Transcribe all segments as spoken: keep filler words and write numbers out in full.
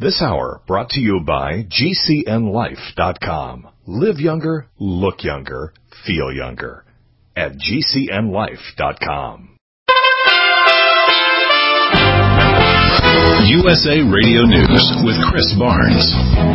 This hour brought to you by G C N life dot com. Live younger, look younger, feel younger at G C N life dot com. U S A Radio News with Chris Barnes.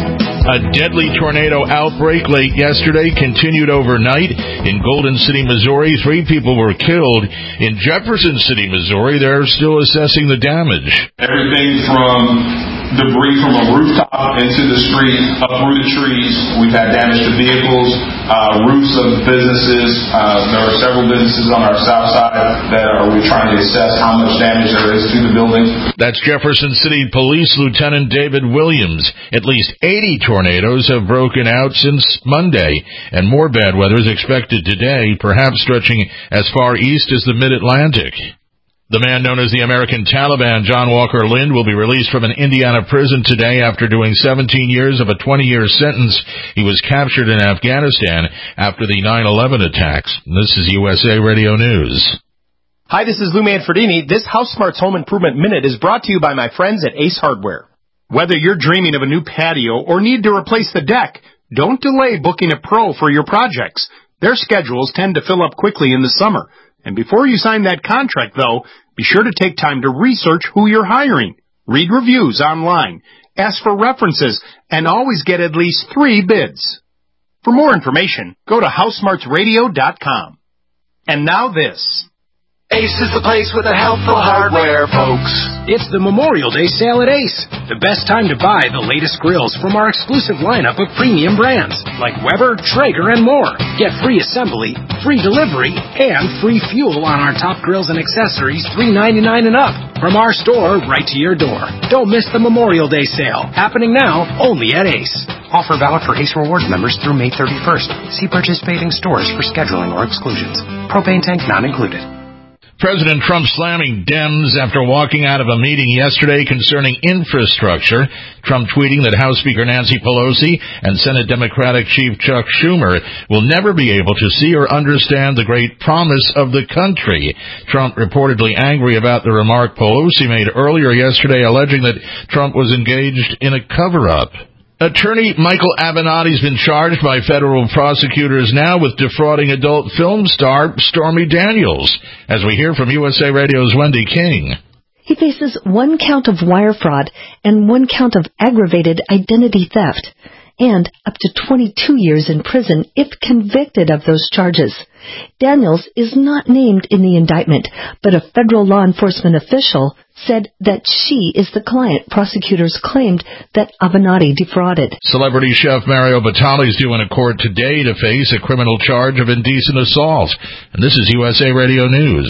A deadly tornado outbreak late yesterday continued overnight. In Golden City, Missouri, three people were killed. In Jefferson City, Missouri, they're still assessing the damage. Everything from debris from a rooftop into the street, uprooted trees. We've had damage to vehicles, uh, roofs of businesses. Uh, there are several businesses on our south side that are we're trying to assess how much damage there is to the building. That's Jefferson City Police Lieutenant David Williams. At least eighty tornadoes have broken out since Monday, and more bad weather is expected today, perhaps stretching as far east as the Mid-Atlantic. The man known as the American Taliban, John Walker Lind, will be released from an Indiana prison today after doing seventeen years of a twenty-year sentence. He was captured in Afghanistan after the nine eleven attacks. This is U S A Radio News. Hi, this is Lou Manfredini. This House Smarts Home Improvement Minute is brought to you by my friends at Ace Hardware. Whether you're dreaming of a new patio or need to replace the deck, don't delay booking a pro for your projects. Their schedules tend to fill up quickly in the summer. And before you sign that contract, though, be sure to take time to research who you're hiring. Read reviews online, ask for references, and always get at least three bids. For more information, go to house smarts radio dot com. And now this. Ace is the place with the helpful hardware, folks. It's the Memorial Day sale at Ace. The best time to buy the latest grills from our exclusive lineup of premium brands like Weber, Traeger, and more. Get free assembly, free delivery, and free fuel on our top grills and accessories, three ninety-nine and up. From our store right to your door. Don't miss the Memorial Day sale. Happening now only at Ace. Offer valid for Ace Rewards members through May thirty-first. See participating stores for scheduling or exclusions. Propane tank not included. President Trump slamming Dems after walking out of a meeting yesterday concerning infrastructure. Trump tweeting that House Speaker Nancy Pelosi and Senate Democratic Chief Chuck Schumer will never be able to see or understand the great promise of the country. Trump reportedly angry about the remark Pelosi made earlier yesterday, alleging that Trump was engaged in a cover-up. Attorney Michael Avenatti's been charged by federal prosecutors now with defrauding adult film star Stormy Daniels, as we hear from U S A Radio's Wendy King. He faces one count of wire fraud and one count of aggravated identity theft, and up to twenty-two years in prison if convicted of those charges. Daniels is not named in the indictment, but a federal law enforcement official said that she is the client prosecutors claimed that Avenatti defrauded. Celebrity chef Mario Batali is due in a court today to face a criminal charge of indecent assault. And this is U S A Radio News.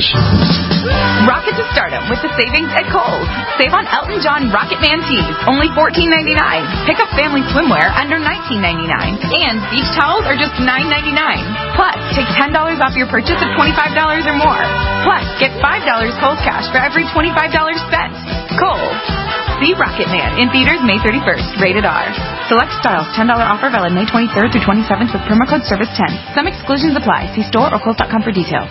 Rocket to stardom with the savings at Kohl's. Save on Elton John Rocket Man tees, only fourteen ninety-nine. Pick up family swimwear under nineteen ninety-nine. And beach towels are just nine ninety-nine. Plus, take ten dollars off your purchase of twenty-five dollars or more. Plus, get five dollars Kohl's cash for every twenty-five dollars spent. Kohl's. See Rocket Man in theaters May thirty-first. Rated R. Select styles. ten dollars offer valid May twenty-third through twenty-seventh with promo code service ten. Some exclusions apply. See store or Kohl's dot com for details.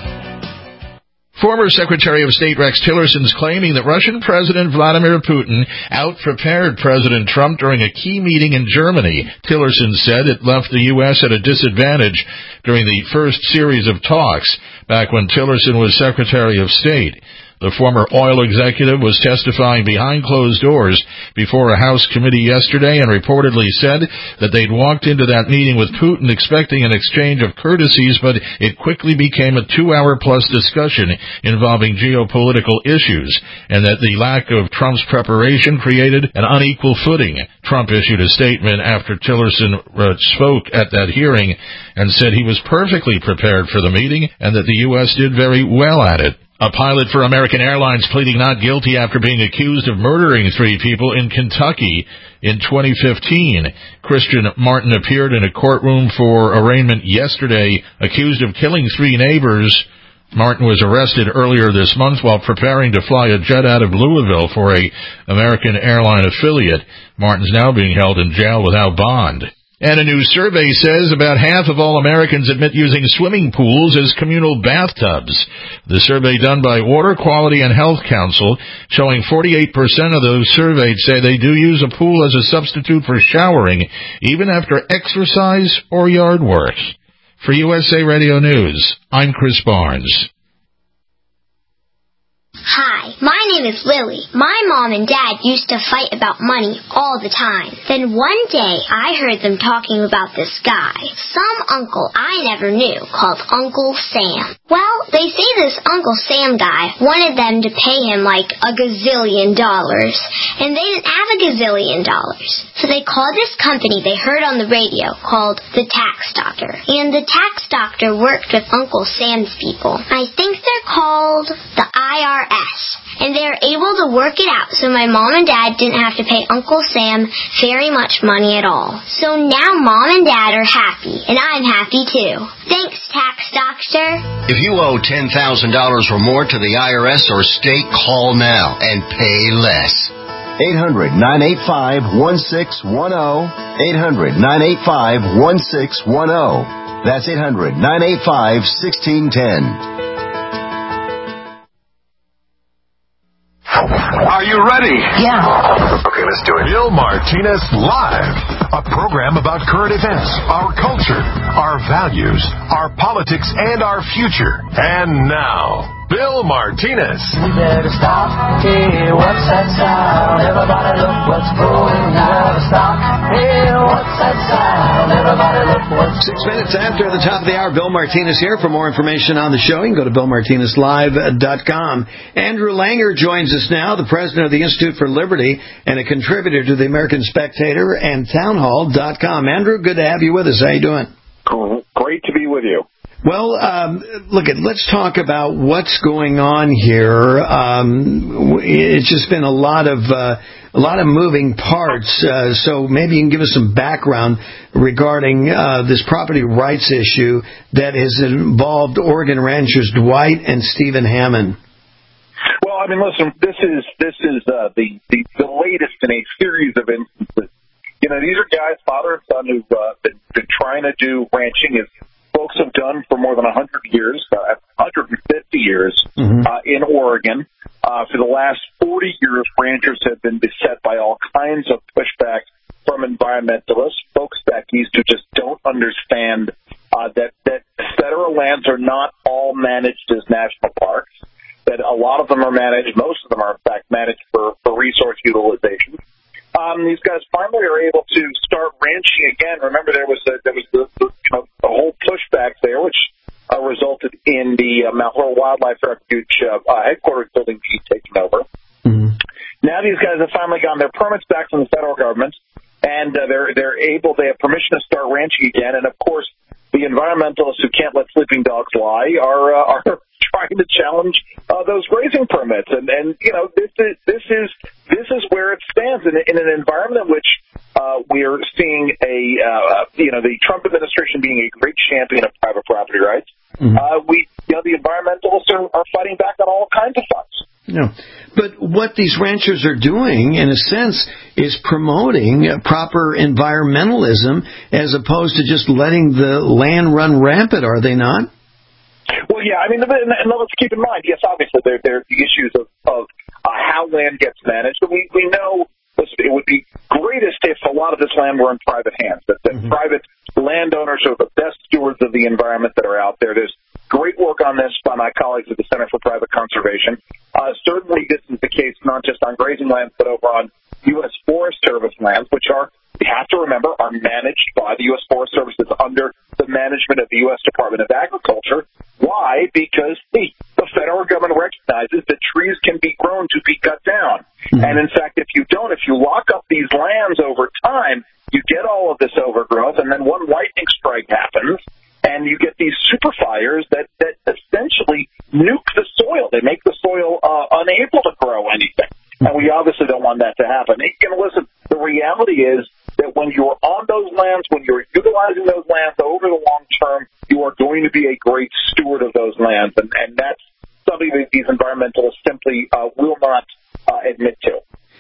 Former Secretary of State Rex Tillerson is claiming that Russian President Vladimir Putin out-prepared President Trump during a key meeting in Germany. Tillerson said it left the U S at a disadvantage during the first series of talks back when Tillerson was Secretary of State. The former oil executive was testifying behind closed doors before a House committee yesterday and reportedly said that they'd walked into that meeting with Putin expecting an exchange of courtesies, but it quickly became a two-hour-plus discussion involving geopolitical issues, and that the lack of Trump's preparation created an unequal footing. Trump issued a statement after Tillerson uh, spoke at that hearing and said he was perfectly prepared for the meeting and that the U S did very well at it. A pilot for American Airlines pleading not guilty after being accused of murdering three people in Kentucky in twenty fifteen. Christian Martin appeared in a courtroom for arraignment yesterday, accused of killing three neighbors. Martin was arrested earlier this month while preparing to fly a jet out of Louisville for a American Airline affiliate. Martin's now being held in jail without bond. And a new survey says about half of all Americans admit using swimming pools as communal bathtubs. The survey done by Water Quality and Health Council showing forty-eight percent of those surveyed say they do use a pool as a substitute for showering, even after exercise or yard work. For U S A Radio News, I'm Chris Barnes. Hi, my name is Lily. My mom and dad used to fight about money all the time. Then one day, I heard them talking about this guy, some uncle I never knew, called Uncle Sam. Well, they say this Uncle Sam guy wanted them to pay him like a gazillion dollars, and they didn't have a gazillion dollars. So they called this company they heard on the radio called the Tax Doctor. And the Tax Doctor worked with Uncle Sam's people. I think they're called the I R S. And they're able to work it out so my mom and dad didn't have to pay Uncle Sam very much money at all. So now mom and dad are happy, and I'm happy too. Thanks, Tax Doctor. If you owe ten thousand dollars or more to the I R S or state, call now and pay less. eight hundred, nine eight five, one six one zero. eight hundred, nine eight five, one six one zero. That's eight hundred, nine eight five, one six one zero. Are you ready? Yeah. Okay, let's do it. Bill Martinez Live, a program about current events, our culture, our values, our politics, and our future. And now, Bill Martinez. We better stop. Hey, what's that sound? Everybody look what's going on. Stop. Hey, what's that sound? Everybody look what's Six minutes after the top of the hour, Bill Martinez here. For more information on the show, you can go to bill martinez live dot com. Andrew Langer joins us now, the president of the Institute for Liberty and a contributor to the American Spectator and townhall dot com. Andrew, good to have you with us. How you doing? Cool. Great to be with you. Well, um, look, let's talk about what's going on here. Um, it's just been a lot of uh, a lot of moving parts. Uh, so maybe you can give us some background regarding uh, this property rights issue that has involved Oregon ranchers Dwight and Stephen Hammond. Well, I mean, listen, this is this is uh, the, the the latest in a series of instances. You know, these are guys, father and son, who've uh, been, been trying to do ranching as folks have done for more than one hundred years, uh, one hundred fifty years mm-hmm. uh, in Oregon. Uh, for the last forty years, ranchers have been beset by all kinds of pushback from environmentalists, folks back east who just don't understand uh, that, that federal lands are not all managed as national parks, that a lot of them are managed, most of them are in fact managed for, for resource utilization. Um, these guys finally are able to start ranching again. Remember, there was a, there was the, the, you know, a whole pushback there, which uh, resulted in the uh, Mount Laurel Wildlife Refuge uh, uh, headquarters building being taken over. Mm-hmm. Now these guys have finally gotten their permits back from the federal government, and uh, they're they're able. They have permission to start ranching again. And of course, the environmentalists who can't let sleeping dogs lie are uh, are trying to challenge uh, those grazing permits. And and you know this is this is this is where it stands in, in an environment in which uh, we're seeing a uh, you know the Trump administration being a great champion of private property rights. Mm-hmm. Uh, we you know the environmentalists are, are fighting back on all kinds of fronts. No, but what these ranchers are doing, in a sense, is promoting proper environmentalism as opposed to just letting the land run rampant, are they not? Well, yeah, I mean, and let's keep in mind, yes, obviously there, there are the issues of, of uh, how land gets managed. But we, we know it would be greatest if a lot of this land were in private hands, that, that mm-hmm. private landowners are the best stewards of the environment that are out there. There's great work on this by my colleagues at the Center for Private Conservation. Uh, certainly this is the case not just on grazing lands, but over on U S Forest Service lands, which are, we have to remember, are managed by the U S Forest Service. It's under the management of the U S Department of Agriculture. Why? Because hey, the federal government recognizes that trees can be grown to be cut down. Mm-hmm. And in fact, if you don't, if you lock up these lands over time, you get all of this overgrowth, and then one lightning strike happens, and you get these super fires that, that essentially nuke the soil. They make the soil uh, unable to grow anything. And we obviously don't want that to happen. And listen, the reality is that when you're on those lands, when you're utilizing those lands over the long term, you are going to be a great steward of those lands. And, and that's something that these environmentalists simply uh, will not uh, admit to.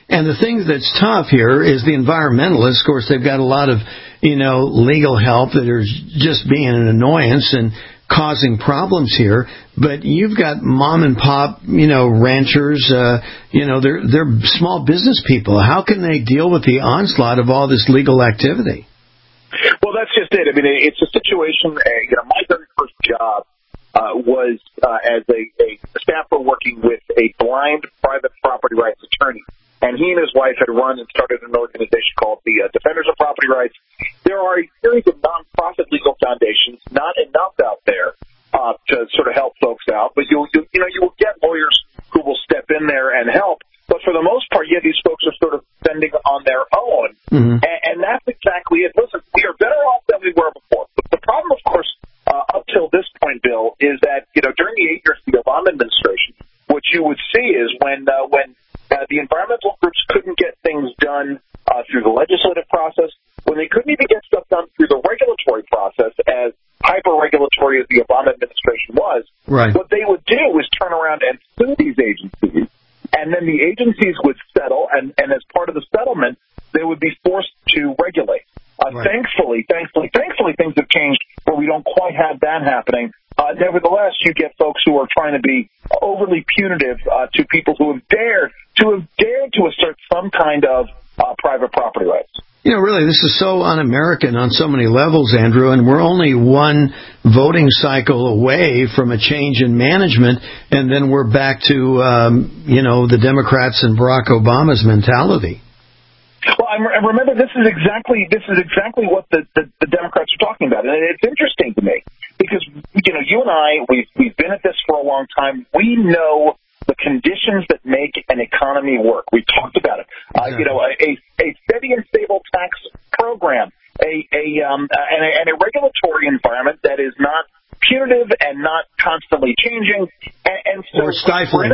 And the thing that's tough here is the environmentalists. Of course, they've got a lot of, you know, legal help that are just being an annoyance and causing problems here. But you've got mom and pop, you know, ranchers, uh, you know, they're, they're small business people. How can they deal with the onslaught of all this legal activity? Well, that's just it. I mean, it's a situation, uh, you know, my very first job uh, was uh, as a, a staffer working with a blind private property rights attorney. And he and his wife had run and started an organization called the uh, Defenders of Property Rights. There are a series of nonprofit legal foundations, not enough out there uh, to sort of help folks out. But you'll, you, you know, you will get lawyers who will step in there and help. But for the most part, yeah, these folks are sort of spending on their own. Mm-hmm. And, and that's exactly it. Listen, we are better off than we were before. But the problem, of course, uh, up till this point, Bill, is that, you know, during the eight years of the Obama administration, what you would see is when uh, when Uh, the environmental groups couldn't get things done uh, through the legislative process, when they couldn't even get stuff done through the regulatory process, as hyper-regulatory as the Obama administration was, right. What they would do is turn around and sue these agencies, and then the agencies would settle, and, and as part of the settlement, they would be forced to regulate. Uh, right. Thankfully, thankfully, thankfully, things have changed where we don't quite have that happening. Uh, nevertheless, you get folks who are trying to be overly punitive uh, to people who have dared to have dared to assert some kind of uh, private property rights. You know, really, this is so un-American on so many levels, Andrew, and we're only one voting cycle away from a change in management, and then we're back to, um, you know, the Democrats and Barack Obama's mentality. Well, I remember this is exactly this is exactly what the, the, the Democrats are talking about, and it's interesting to me because you know you and I we've we've been at this for a long time. We know the conditions that make an economy work. We talked about it. Uh, you know, a, a steady and stable tax program, a a um and a, and a regulatory environment that is not punitive and not constantly changing, and, and so or stifling,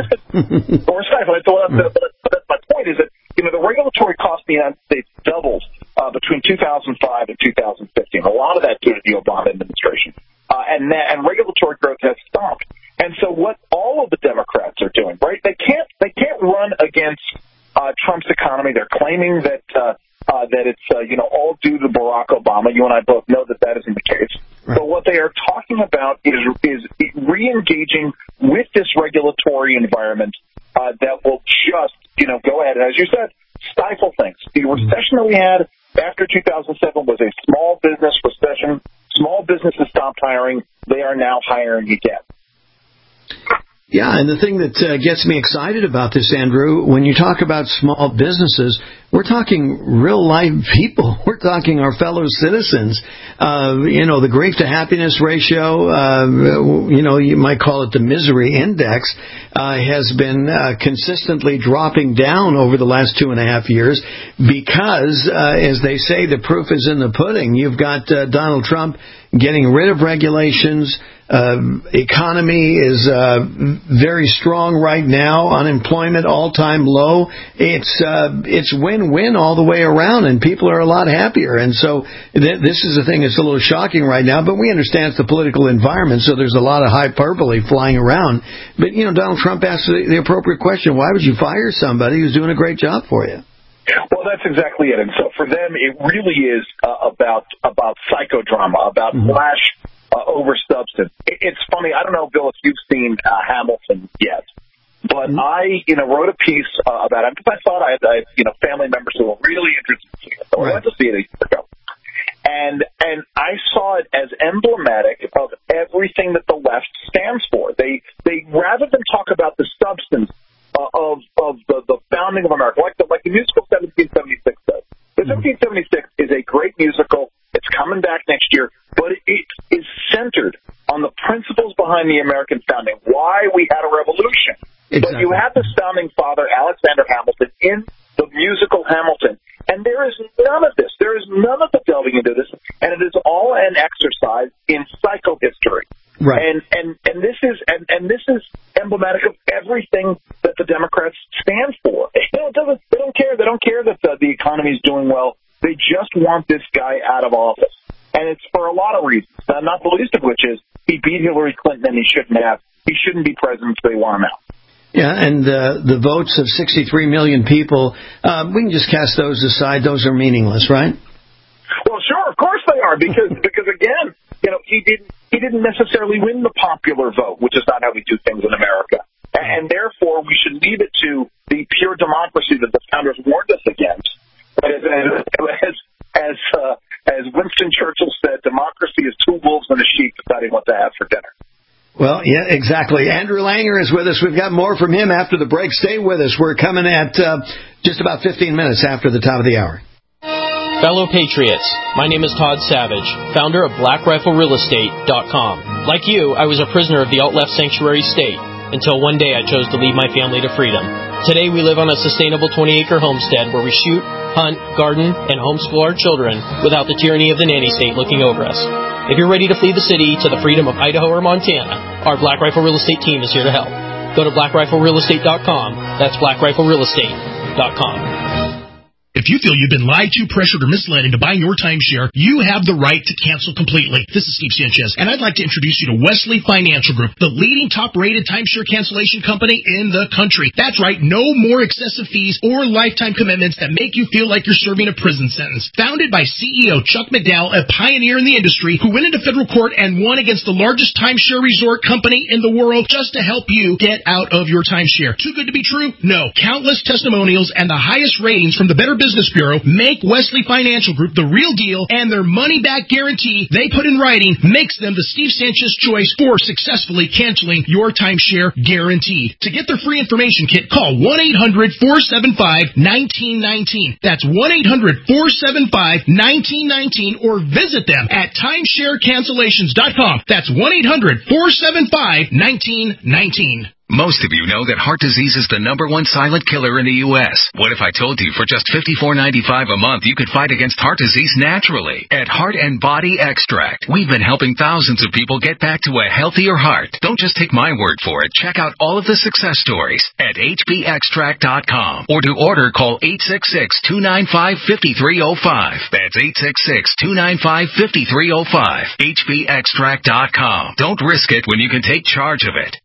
or stifling. So uh, the, the, my point is that. You know, the regulatory cost in the United States doubled uh, between two thousand five and two thousand fifteen. A lot of that due to the Obama administration. Uh, and, that, and regulatory growth has stopped. And so what all of the Democrats are doing, right, they can't they can't run against uh, Trump's economy. They're claiming that uh, uh, that it's, uh, you know, all due to Barack Obama. You and I both know that that isn't the case. Right. But what they are talking about is, is re-engaging with this regulatory environment uh, that will just, you know, go ahead and, as you said, stifle things. The recession that we had after two thousand seven was a small business recession. Small businesses stopped hiring. They are now hiring again. Yeah, and the thing that uh, gets me excited about this, Andrew, when you talk about small businesses, we're talking real-life people. We're talking our fellow citizens. Uh, you know, the grief to happiness ratio, uh, you know, you might call it the misery index, uh, has been uh, consistently dropping down over the last two and a half years because, uh, as they say, the proof is in the pudding. You've got uh, Donald Trump getting rid of regulations. Uh, economy is uh, very strong right now. Unemployment all-time low. It's uh, it's win-win all the way around, and people are a lot happier. And so th- this is a thing that's a little shocking right now, but we understand it's the political environment, so there's a lot of hyperbole flying around. But, you know, Donald Trump asked the, the appropriate question, why would you fire somebody who's doing a great job for you? Well, that's exactly it. And so for them, it really is uh, about about psychodrama, about mm-hmm. flash uh, over substance. It, it's funny. I don't know, Bill, if you've seen uh, Hamilton yet, but mm-hmm. I, you know, wrote a piece uh, about it because I thought I had, I had, you know, family members who were really interested in it. So right. I went to see it a year ago. And and I saw it as emblematic of everything that the left stands for. They they rather than talk about the substance uh, of of the, the founding of America, like the like the musical seventeen seventy-six does. The seventeen seventy-six is a great musical. It's coming back next year, but it, it is centered on the principles behind the American founding. Why we had a revolution. Exactly. But you have the founding father Alexander Hamilton in the musical Hamilton. And there is none of this. There is none of the delving into this, and it is all an exercise in psychohistory. Right. And and and this is and, and this is emblematic of everything that the Democrats stand for. You know, it doesn't. They don't care. They don't care that the, the economy is doing well. They just want this guy out of office, and it's for a lot of reasons. Uh, not the least of which is he beat Hillary Clinton, and he shouldn't have. He shouldn't be president, so they want him out. Yeah, and uh, the votes of sixty-three million people, uh, we can just cast those aside. Those are meaningless, right? Well, sure, of course they are, because because again, you know, he didn't he didn't necessarily win the popular vote, which is not how we do things in America, and therefore we should leave it to the pure democracy that the founders warned us against. As as as, uh, as Winston Churchill said, democracy is two wolves and a sheep deciding what to have for dinner. Well, yeah, exactly. Andrew Langer is with us. We've got more from him after the break. Stay with us. We're coming at uh, just about fifteen minutes after the top of the hour. Fellow Patriots, my name is Todd Savage, founder of Black Rifle Real Estate dot com. Like you, I was a prisoner of the alt-left sanctuary state until one day I chose to lead my family to freedom. Today we live on a sustainable twenty-acre homestead where we shoot, hunt, garden, and homeschool our children without the tyranny of the nanny state looking over us. If you're ready to flee the city to the freedom of Idaho or Montana, our Black Rifle Real Estate team is here to help. Go to Black Rifle Real Estate dot com. That's Black Rifle Real Estate dot com. If you feel you've been lied to, pressured, or misled into buying your timeshare, you have the right to cancel completely. This is Steve Sanchez, and I'd like to introduce you to Wesley Financial Group, the leading top-rated timeshare cancellation company in the country. That's right, no more excessive fees or lifetime commitments that make you feel like you're serving a prison sentence. Founded by C E O Chuck McDowell, a pioneer in the industry who went into federal court and won against the largest timeshare resort company in the world just to help you get out of your timeshare. Too good to be true? No. Countless testimonials and the highest ratings from the Better Business Bureau make Wesley Financial Group the real deal, and their money-back guarantee they put in writing makes them the Steve Sanchez choice for successfully canceling your timeshare guaranteed. To get their free information kit, call one eight hundred four seven five one nine one nine. That's one eight hundred four seven five one nine one nine, or visit them at timeshare cancellations dot com. That's one eight hundred four seven five one nine one nine. Most of you know that heart disease is the number one silent killer in the U S What if I told you for just fifty-four ninety-five a month you could fight against heart disease naturally? At Heart and Body Extract, we've been helping thousands of people get back to a healthier heart. Don't just take my word for it. Check out all of the success stories at H B extract dot com, or to order, call eight six six, two nine five, five three zero five. That's eight six six, two nine five, five three zero five. H B extract dot com. Don't risk it when you can take charge of it.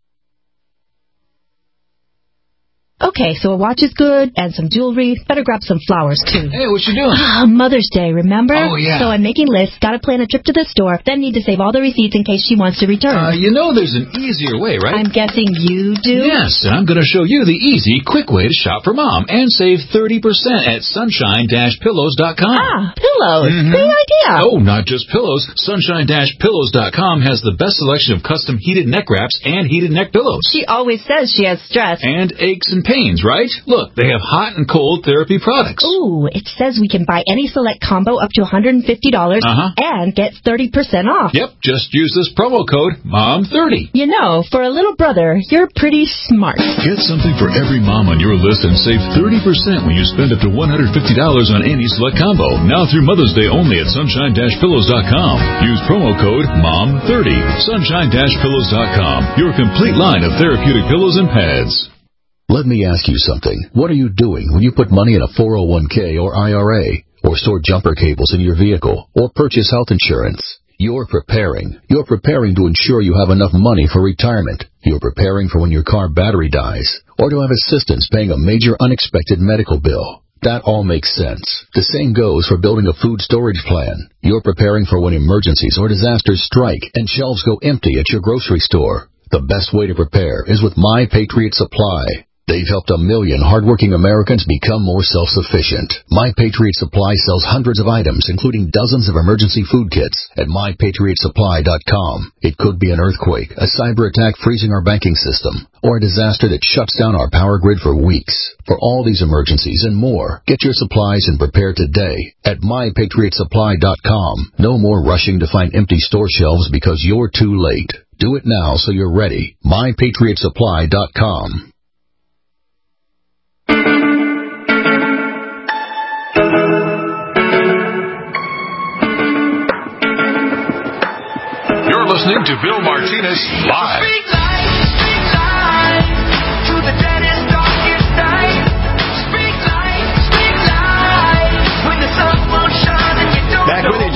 Okay, so a watch is good, and some jewelry. Better grab some flowers, too. Hey, what you doing? Ah, Mother's Day, remember? Oh, yeah. So I'm making lists, gotta plan a trip to the store, then need to save all the receipts in case she wants to return. Uh, you know there's an easier way, right? I'm guessing you do? Yes, and I'm going to show you the easy, quick way to shop for Mom and save thirty percent at sunshine dash pillows dot com. Ah, pillows. Mm-hmm. Great idea. Oh, not just pillows. sunshine dash pillows dot com has the best selection of custom heated neck wraps and heated neck pillows. She always says she has stress. And aches and pains, right? Look, they have hot and cold therapy products. Ooh, it says we can buy any select combo up to one hundred fifty dollars uh-huh. and get thirty percent off. Yep, just use this promo code mom thirty. You know, for a little brother, you're pretty smart. Get something for every mom on your list and save thirty percent when you spend up to one hundred fifty dollars on any select combo. Now through Mother's Day only at sunshine dash pillows dot com. Use promo code mom thirty. sunshine dash pillows dot com. Your complete line of therapeutic pillows and pads. Let me ask you something. What are you doing when you put money in a four oh one k or I R A, or store jumper cables in your vehicle, or purchase health insurance? You're preparing. You're preparing to ensure you have enough money for retirement. You're preparing for when your car battery dies, or to have assistance paying a major unexpected medical bill. That all makes sense. The same goes for building a food storage plan. You're preparing for when emergencies or disasters strike and shelves go empty at your grocery store. The best way to prepare is with My Patriot Supply. They've helped a million hardworking Americans become more self-sufficient. My Patriot Supply sells hundreds of items, including dozens of emergency food kits, at my patriot supply dot com. It could be an earthquake, a cyber attack freezing our banking system, or a disaster that shuts down our power grid for weeks. For all these emergencies and more, get your supplies and prepare today at my patriot supply dot com. No more rushing to find empty store shelves because you're too late. Do it now so you're ready. my patriot supply dot com. You're listening to Bill Martinez Live. Speak life, speak life to the deadest, darkest night. Speak life, speak life when the sun won't shine and you don't Back with you just the way you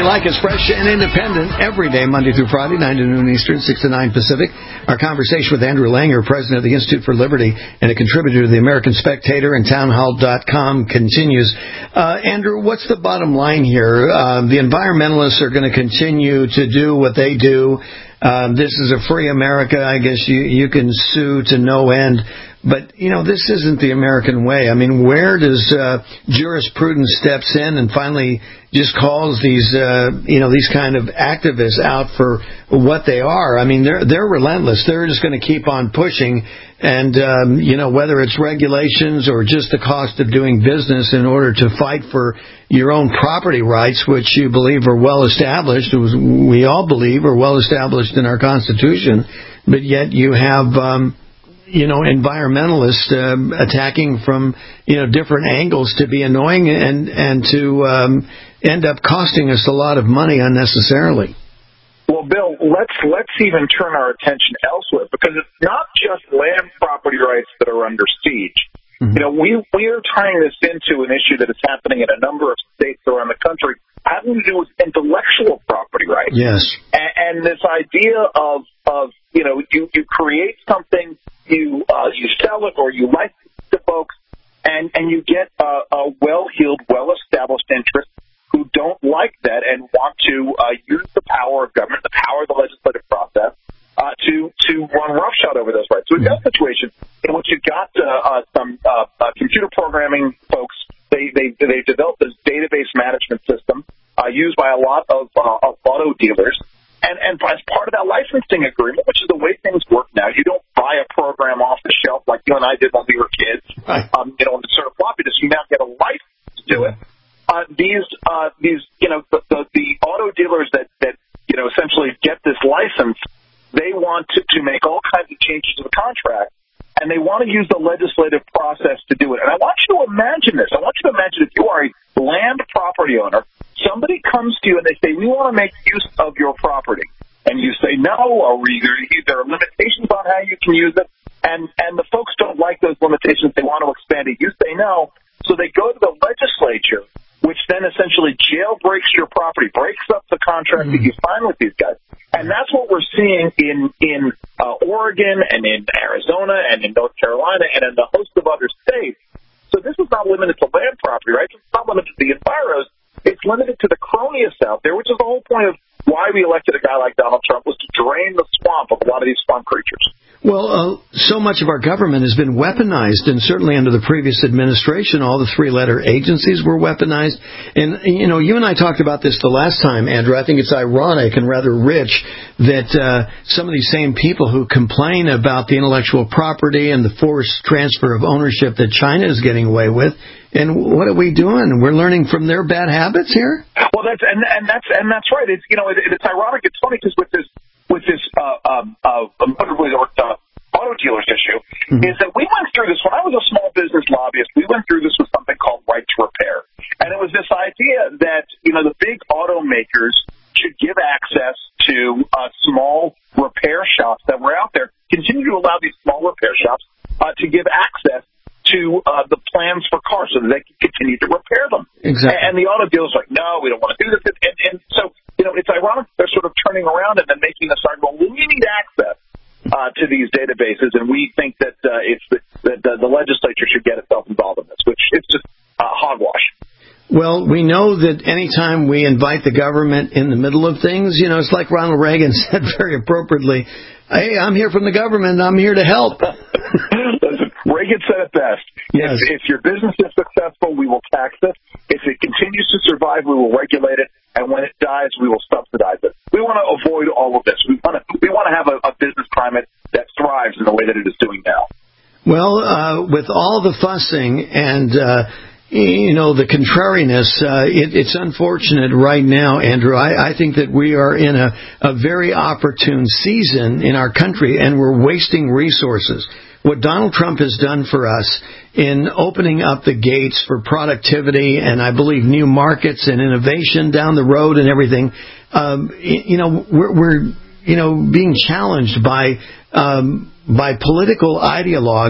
like us, fresh and independent every day, Monday through Friday, nine to noon Eastern, six to nine Pacific. Our conversation with Andrew Langer, president of the Institute for Liberty and a contributor to the American Spectator and townhall dot com, continues. Uh, Andrew, what's the bottom line here? Uh, the environmentalists are going to continue to do what they do. Uh, this is a free America. I guess you, you can sue to no end. But, you know, this isn't the American way. I mean, where does uh, jurisprudence steps in and finally just calls these, uh, you know, these kind of activists out for what they are? I mean, they're they're relentless. They're just going to keep on pushing. And, um, you know, whether it's regulations or just the cost of doing business in order to fight for your own property rights, which you believe are well established, we all believe are well established in our Constitution, but yet you have... Um, you know, environmentalists uh, attacking from, you know, different angles to be annoying and, and to um, end up costing us a lot of money unnecessarily. Well, Bill, let's let's even turn our attention elsewhere, because it's not just land property rights that are under siege. Mm-hmm. You know, we we are tying this into an issue that is happening in a number of states around the country, having to do with intellectual property rights. Yes. And, and this idea of of you know, you you create something, you uh, you sell it or you license it to folks, and and you get a, a well-heeled, well-established interest who don't like that and want to uh, use the power of government, the power of the legislative process, uh, to to run roughshod over those rights. So we've got a situation in which you've got uh, uh, some uh, uh, computer programming folks. They they they developed this database management system uh, used by a lot of, uh, of auto dealers. And, and as part of that licensing agreement, which is the way things work now, you don't buy a program off the shelf like you and I did when we were kids. Right. Um, you know, on the sort of floppy disk, you now get a license to do it. Uh, these, uh, these, you know, the, the, the auto dealers that, that, you know, essentially get this license, they want to, to make all kinds of changes to the contract, and they want to use the legislative process to do it. And I want you to imagine this. I want you to imagine if you are a land property owner, somebody comes to you and they say, we want to make use of your property. And you say no, or either, there are limitations on how you can use it. And, and the folks don't like those limitations. They want to expand it. You say no. So they go to the legislature, which then essentially jailbreaks your property, breaks up the contract mm-hmm. that you sign with these guys. And that's what we're seeing in, in uh, Oregon and in Arizona and in North Carolina and in a host of other states. So this is not limited to land property rights. It's not limited to the enviros. It's limited to the cronyist out there, which is the whole point of why we elected a guy like Donald Trump, was to drain the swamp of a lot of these swamp creatures. Well, uh, so much of our government has been weaponized, and certainly under the previous administration, all the three-letter agencies were weaponized. And, you know, you and I talked about this the last time, Andrew. I think it's ironic and rather rich that uh, some of these same people who complain about the intellectual property and the forced transfer of ownership that China is getting away with, and what are we doing? We're learning from their bad habits here? Well, that's and, and that's and that's right. It's you know it, it's ironic. It's funny because with this with this uh, um, uh, uh, auto dealers issue mm-hmm. is that we went through this when I was a small business lobbyist. We went through this with something called right to repair, and it was this idea that you know the big automakers should give access to uh, small repair shops that were out there. Continue to allow these small repair shops uh, to give access to uh, the plans for cars so that they can continue to repair them. Exactly. And, and the auto dealers are like, no, we don't want to do this. And, and, and so, you know, it's ironic they're sort of turning around and then making us argument, well, we need access uh, to these databases, and we think that uh, it's the, that the, the legislature should get itself involved in this, which it's just uh, hogwash. Well, we know that anytime we invite the government in the middle of things, you know, it's like Ronald Reagan said very appropriately, hey, I'm here from the government, I'm here to help. Listen, Reagan said it best. Yes. If, if your business is successful, we will tax it. If it continues to survive, we will regulate it. And when it dies, we will subsidize it. We want to avoid all of this. We want to, we want to have a, a business climate that thrives in the way that it is doing now. Well, uh, with all the fussing and... Uh, You know, the contrariness, uh, it, it's unfortunate right now, Andrew. I, I think that we are in a, a very opportune season in our country, and we're wasting resources. What Donald Trump has done for us in opening up the gates for productivity and, I believe, new markets and innovation down the road and everything, um, you know, we're, we're, you know, being challenged by um, by political ideologues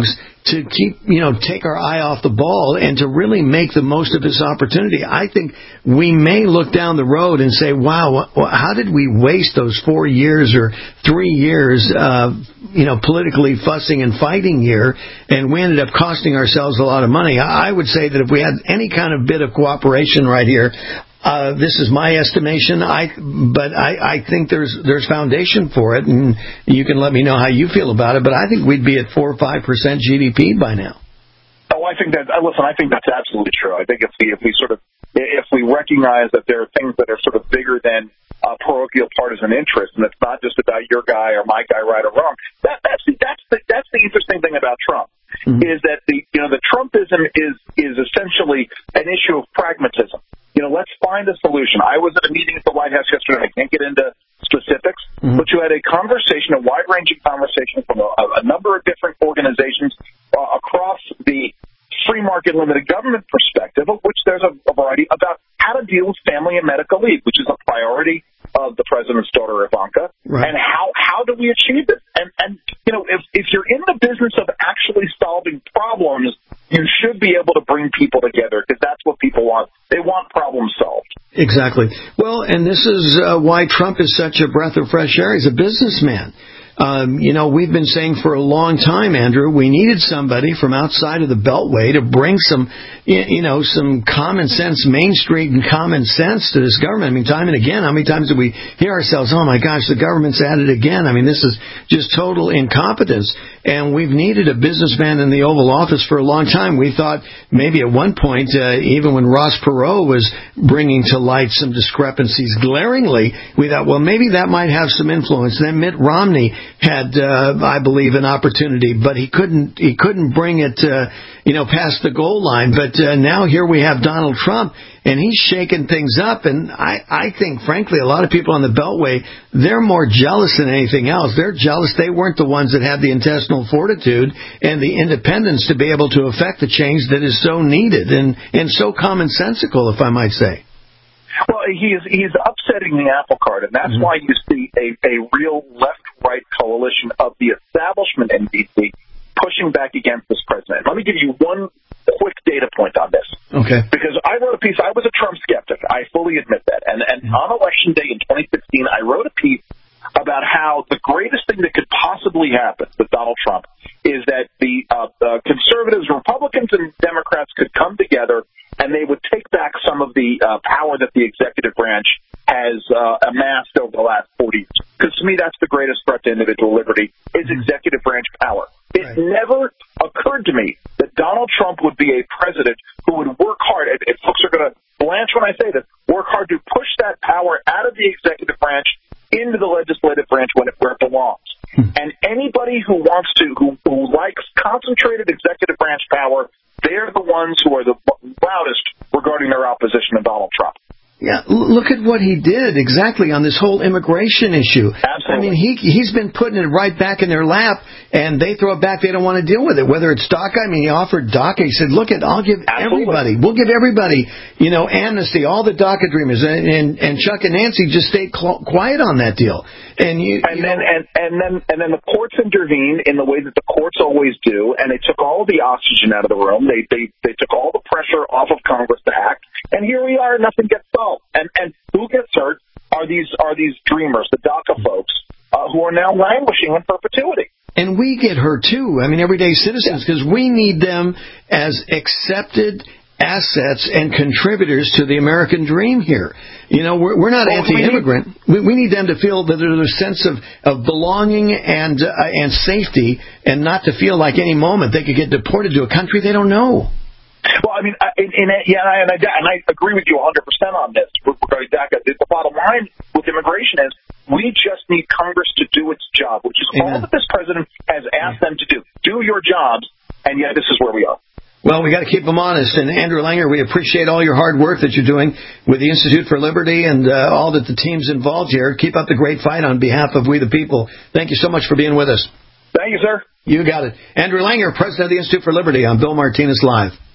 to keep, you know, take our eye off the ball and to really make the most of this opportunity. I think we may look down the road and say, wow, how did we waste those four years or three years, uh, you know, politically fussing and fighting here, and we ended up costing ourselves a lot of money. I would say that if we had any kind of bit of cooperation right here, Uh, this is my estimation. I, but I, I think there's there's foundation for it, and you can let me know how you feel about it. But I think we'd be at four or five percent G D P by now. Oh, I think that. Listen, I think that's absolutely true. I think if we if we sort of if we recognize that there are things that are sort of bigger than uh, parochial partisan interest, and it's not just about your guy or my guy, right or wrong. That, that's the, that's the that's the interesting thing about Trump. Mm-hmm. Is that the you know the Trumpism is is essentially an issue of pragmatism. You know, let's find a solution. I was at a meeting at the White House yesterday. I can't get into specifics, mm-hmm. but you had a conversation, a wide-ranging conversation from a, a number of different organizations uh, across the free market limited government perspective, of which there's a, a variety, about how to deal with family and medical leave, which is a priority of the president's daughter, Ivanka, right. and how how do we achieve it? And, and you know, if, if you're in the business of actually solving problems, you should be able to bring people together, because that's what people want. They want problems solved. Exactly. Well, and this is uh, why Trump is such a breath of fresh air. He's a businessman. Um, you know, we've been saying for a long time, Andrew, we needed somebody from outside of the Beltway to bring some, you know, some common sense, Main Street and common sense to this government. I mean, time and again, how many times do we hear ourselves, oh, my gosh, the government's at it again? I mean, this is just total incompetence. And we've needed a businessman in the Oval Office for a long time. We thought maybe at one point, uh, even when Ross Perot was bringing to light some discrepancies glaringly, we thought, well, maybe that might have some influence. Then Mitt Romney had, uh, I believe, an opportunity, but he couldn't. He couldn't bring it, uh, you know, past the goal line. But uh, now here we have Donald Trump, and he's shaking things up. And I, I think, frankly, a lot of people on the Beltway, they're more jealous than anything else. They're jealous they weren't the ones that had the intestinal fortitude and the independence to be able to affect the change that is so needed and and so commonsensical, if I might say. Well, he is he's upsetting the apple cart, and that's mm-hmm. why you see a, a real left-right coalition of the establishment in D C pushing back against this president. Let me give you one quick data point on this. Okay. Because I wrote a piece. I was a Trump skeptic. I fully admit that. And, and mm-hmm. on Election Day in twenty sixteen, I wrote a piece about how the greatest thing that could possibly happen with Donald Trump is that the uh, uh, conservatives, Republicans, and Democrats could come together and they would take back some of the uh, power that the executive branch has uh, amassed over the last forty years. Because to me, that's the greatest threat to individual liberty, is executive branch power. It right. never occurred to me that Donald Trump would be a president who would work hard, if, if folks are going to blanch when I say this, work hard to push that power out of the executive branch into the legislative branch when it, where it belongs. Hmm. And anybody who wants to, who, who likes concentrated executive branch power, they're the ones who are the loudest regarding their opposition to Donald Trump. Yeah, look at what he did exactly on this whole immigration issue. Absolutely. I mean, he he's been putting it right back in their lap, and they throw it back. They don't want to deal with it. Whether it's DACA, I mean, he offered DACA. He said, "Look, it, I'll give Absolutely. everybody. We'll give everybody, you know, amnesty. All the DACA dreamers." And and, and Chuck and Nancy just stayed cl- quiet on that deal. And you, and you then know, and, and then and then the courts intervened in the way that the courts always do, and they took all the oxygen out of the room. They they they took all the pressure off of Congress to act. And here we are, nothing gets solved. And and who gets hurt are these are these dreamers, the DACA folks, uh, who are now languishing in perpetuity. And we get hurt too. I mean, everyday citizens, because yeah. we need them as accepted assets and contributors to the American dream here. You know, we're, we're not well, anti-immigrant. We, we need them to feel that there's a sense of, of belonging and uh, and safety, and not to feel like any moment they could get deported to a country they don't know. Well, I mean, in, in, yeah, and I, and, I, and I agree with you one hundred percent on this regarding DACA. The bottom line with immigration is we just need Congress to do its job, which is Amen. all that this president has asked them to do. Do your jobs, and yet this is where we are. Well, we got to keep them honest. And Andrew Langer, we appreciate all your hard work that you're doing with the Institute for Liberty and uh, all that the team's involved here. Keep up the great fight on behalf of we the people. Thank you so much for being with us. Thank you, sir. You got it. Andrew Langer, President of the Institute for Liberty on Bill Martinez Live.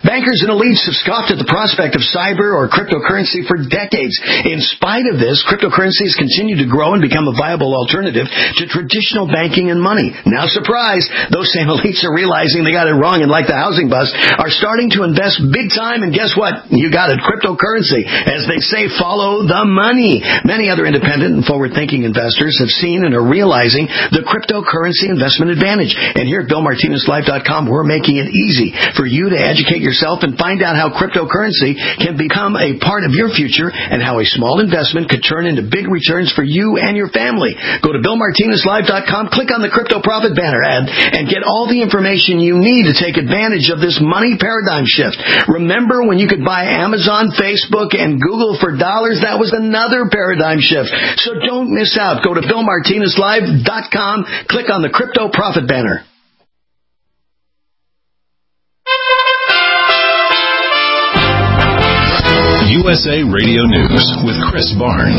Bankers and elites have scoffed at the prospect of cyber or cryptocurrency for decades. In spite of this, cryptocurrencies continue to grow and become a viable alternative to traditional banking and money. Now, surprise, those same elites are realizing they got it wrong and, like the housing bust, are starting to invest big time. And guess what? You got it, cryptocurrency. As they say, follow the money. Many other independent and forward-thinking investors have seen and are realizing the cryptocurrency investment advantage. And here at Bill Martinez Live dot com, we're making it easy for you to educate yourself and find out how cryptocurrency can become a part of your future and how a small investment could turn into big returns for you and your family. Go to Bill Martinez Live dot com, click on the Crypto Profit banner ad, and get all the information you need to take advantage of this money paradigm shift. Remember when you could buy Amazon, Facebook, and Google for dollars? That was another paradigm shift. So don't miss out. Go to Bill Martinez Live dot com, click on the Crypto Profit banner. U S A Radio News with Chris Barnes.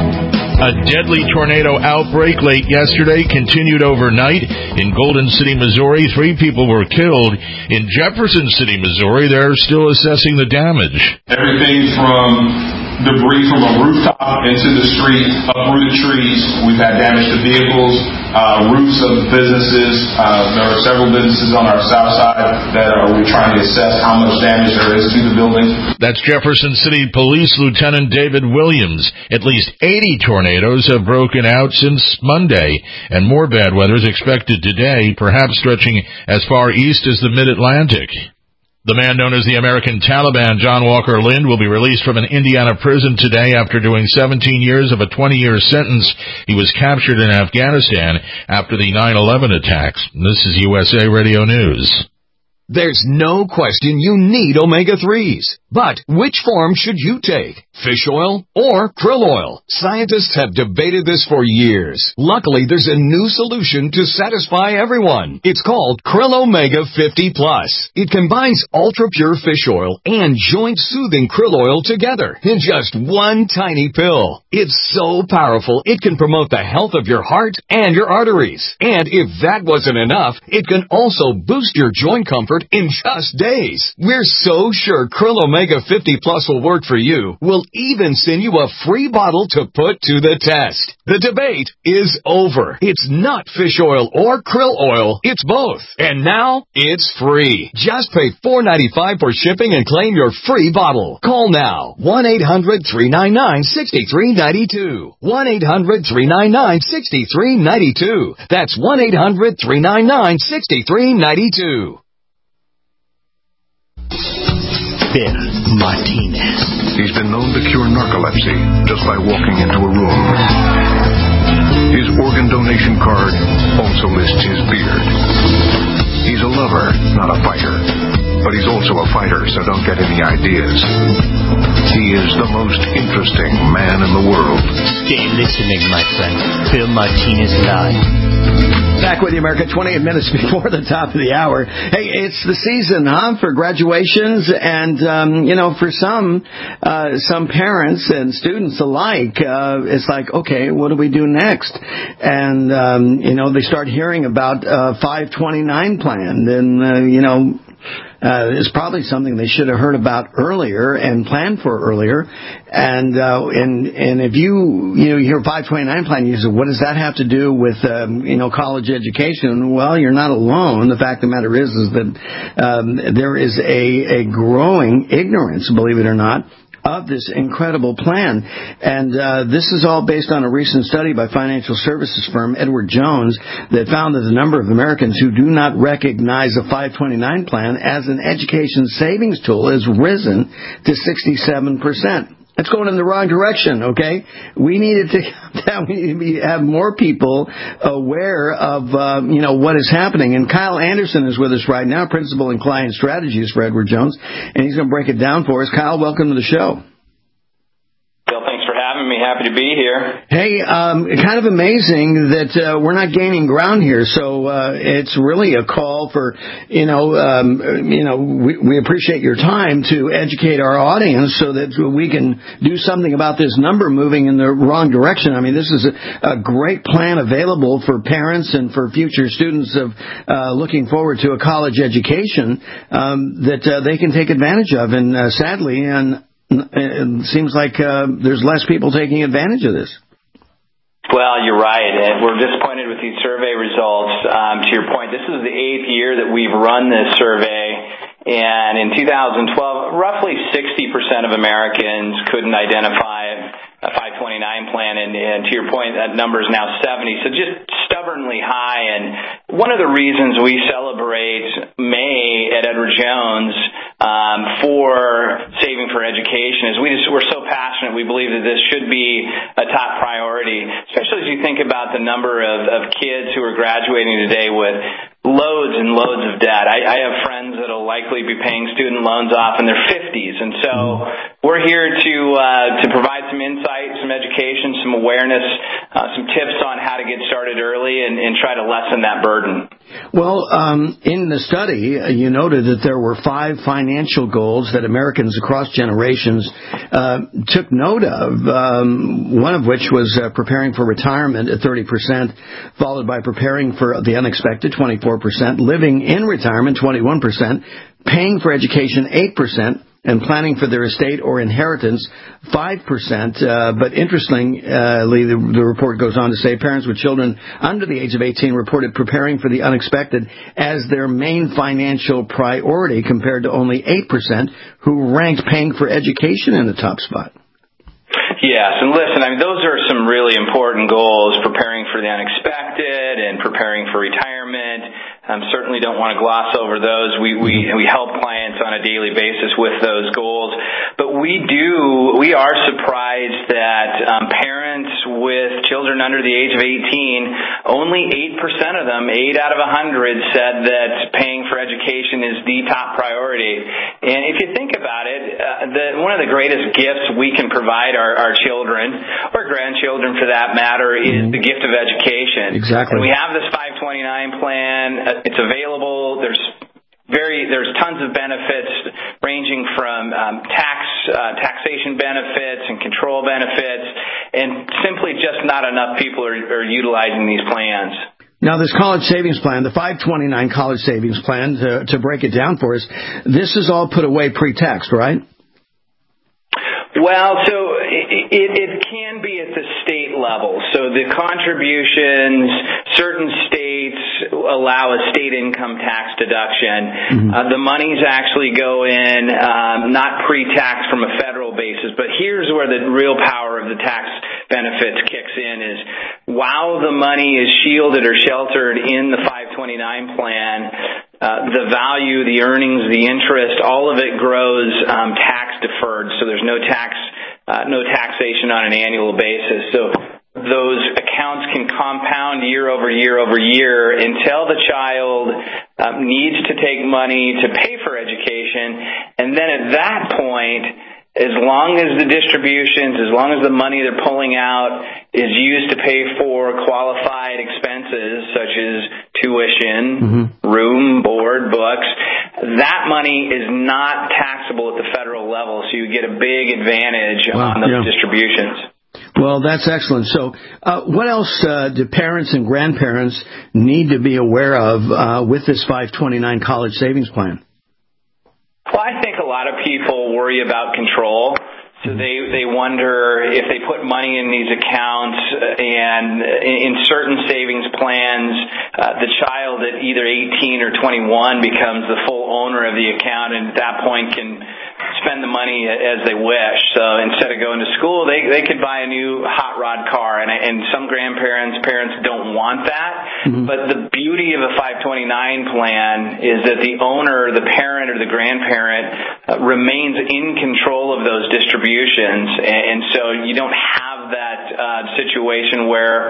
A deadly tornado outbreak late yesterday continued overnight. In Golden City, Missouri, three people were killed. In Jefferson City, Missouri, they're still assessing the damage. Everything from debris from a rooftop into the street, uprooted trees. We've had damage to vehicles, uh, roofs of businesses. Uh, there are several businesses on our south side that are, we're trying to assess how much damage there is to the building. That's Jefferson City Police Lieutenant David Williams. At least eighty tornadoes have broken out since Monday, and more bad weather is expected today, perhaps stretching as far east as the Mid-Atlantic. The man known as the American Taliban, John Walker Lind, will be released from an Indiana prison today after doing seventeen years of a twenty-year sentence. He was captured in Afghanistan after the nine eleven attacks. This is U S A Radio News. There's no question you need omega threes. But which form should you take? Fish oil or krill oil? Scientists have debated this for years. Luckily, there's a new solution to satisfy everyone. It's called Krill Omega fifty plus. It combines ultra-pure fish oil and joint-soothing krill oil together in just one tiny pill. It's so powerful, it can promote the health of your heart and your arteries. And if that wasn't enough, it can also boost your joint comfort in just days. We're so sure Krill Omega fifty plus will work for you. We'll even send you a free bottle to put to the test. The debate is over. It's not fish oil or krill oil. It's both. And now it's free. Just pay four dollars and ninety-five cents for shipping and claim your free bottle. Call now. one eight hundred three nine nine six three nine two. one eight hundred three nine nine six three nine two. That's one eight hundred three nine nine six three nine two. Bill Martinez. He's been known to cure narcolepsy just by walking into a room. His organ donation card also lists his beard. He's a lover, not a fighter. But he's also a fighter, so don't get any ideas. He is the most interesting man in the world. Stay listening, my friend. Bill Martinez Live. Back with you, America, twenty-eight minutes before the top of the hour. Hey, it's the season, huh, for graduations, and, um, you know, for some, uh, some parents and students alike, uh, it's like, okay, what do we do next? And, um, you know, they start hearing about uh five twenty-nine plan, and, uh, you know, Uh, it's probably something they should have heard about earlier and planned for earlier. And, uh, and, and if you, you know, you hear five twenty-nine plan, you say, what does that have to do with, um, you know, college education? Well, you're not alone. The fact of the matter is, is that, um, there is a, a growing ignorance, believe it or not, of this incredible plan. And uh, this is all based on a recent study by financial services firm Edward Jones that found that the number of Americans who do not recognize a five twenty-nine plan as an education savings tool has risen to sixty-seven percent. It's going in the wrong direction, okay? We needed to we need to be, have more people aware of, uh, you know, what is happening. And Kyle Anderson is with us right now, Principal and Client Strategies for Edward Jones, and he's going to break it down for us. Kyle, welcome to the show. Bill, thanks for having me. having me. Happy to be here. Hey, um, kind of amazing that uh, we're not gaining ground here. So uh, it's really a call for, you know, um, you know, we, we appreciate your time to educate our audience so that we can do something about this number moving in the wrong direction. I mean, this is a, a great plan available for parents and for future students of uh, looking forward to a college education um, that uh, they can take advantage of. And uh, sadly, and it seems like uh, there's less people taking advantage of this. Well, you're right. And we're disappointed with these survey results. Um, to your point, this is the eighth year that we've run this survey. And in two thousand twelve, roughly sixty percent of Americans couldn't identify a five twenty-nine plan, and, and to your point, that number is now seventy, so just stubbornly high. And one of the reasons we celebrate May at Edward Jones um, for saving for education is we just, we're so passionate. We believe that this should be a top priority, especially as you think about the number of, of kids who are graduating today with loads and loads of debt. I, I have friends that will likely be paying student loans off in their fifties, and so we're here to uh, to provide some insight, some education, some awareness, uh, some tips on how to get started early and, and try to lessen that burden. Well, um, in the study, uh, you noted that there were five financial goals that Americans across generations uh, took note of, um, one of which was uh, preparing for retirement at thirty percent, followed by preparing for the unexpected, twenty-four percent, living in retirement, twenty-one percent, paying for education, eight percent, and planning for their estate or inheritance, five percent. Uh, but interestingly, the, the report goes on to say parents with children under the age of eighteen reported preparing for the unexpected as their main financial priority, compared to only eight percent who ranked paying for education in the top spot. Yes, and listen, I mean, those are some really important goals, preparing for the unexpected and preparing for retirement. Um, certainly don't want to gloss over those. We, we, we help clients on a daily basis with those goals. But we do, we are surprised that um, parents with children under the age of eighteen, only eight percent of them, eight out of one hundred, said that paying for education is the top priority. And if you think about it, uh, the, one of the greatest gifts we can provide our, our children, or grandchildren for that matter, is the gift of education. Exactly. And we have this five twenty-nine plan. It's available. There's very there's tons of benefits ranging from um, tax uh, taxation benefits and control benefits, and simply just not enough people are, are utilizing these plans. Now, this college savings plan, the five twenty-nine college savings plan, to, to break it down for us, this is all put away pre-tax, right? Well, so it, it, it can be at the state level. So the contributions, certain states allow a state income tax deduction. Mm-hmm. Uh, the monies actually go in um, not pre-tax from a federal basis, but here's where the real power of the tax benefits kicks in is while the money is shielded or sheltered in the five twenty-nine plan, Uh, the value, the earnings, the interest, all of it grows um, tax deferred, so there's no tax, uh, no taxation on an annual basis. So those accounts can compound year over year over year until the child um, needs to take money to pay for education, and then at that point, as long as the distributions, as long as the money they're pulling out is used to pay for qualified expenses such as tuition, mm-hmm. room, board, books, that money is not taxable at the federal level, so you get a big advantage wow, on those yeah. distributions. Well, that's excellent. So uh, what else uh, do parents and grandparents need to be aware of uh, with this five twenty-nine college savings plan? Well, I think a lot of people worry about control. So they, they wonder if they put money in these accounts and in certain savings plans, uh, the child at either eighteen or twenty-one becomes the full owner of the account and at that point can spend the money as they wish. So instead of going to school, they they could buy a new hot rod car. And, and some grandparents, parents don't want that. Mm-hmm. But the beauty of a five twenty-nine plan is that the owner, the parent or the grandparent, uh, remains in control of those distributions. And, and so you don't have that uh, situation where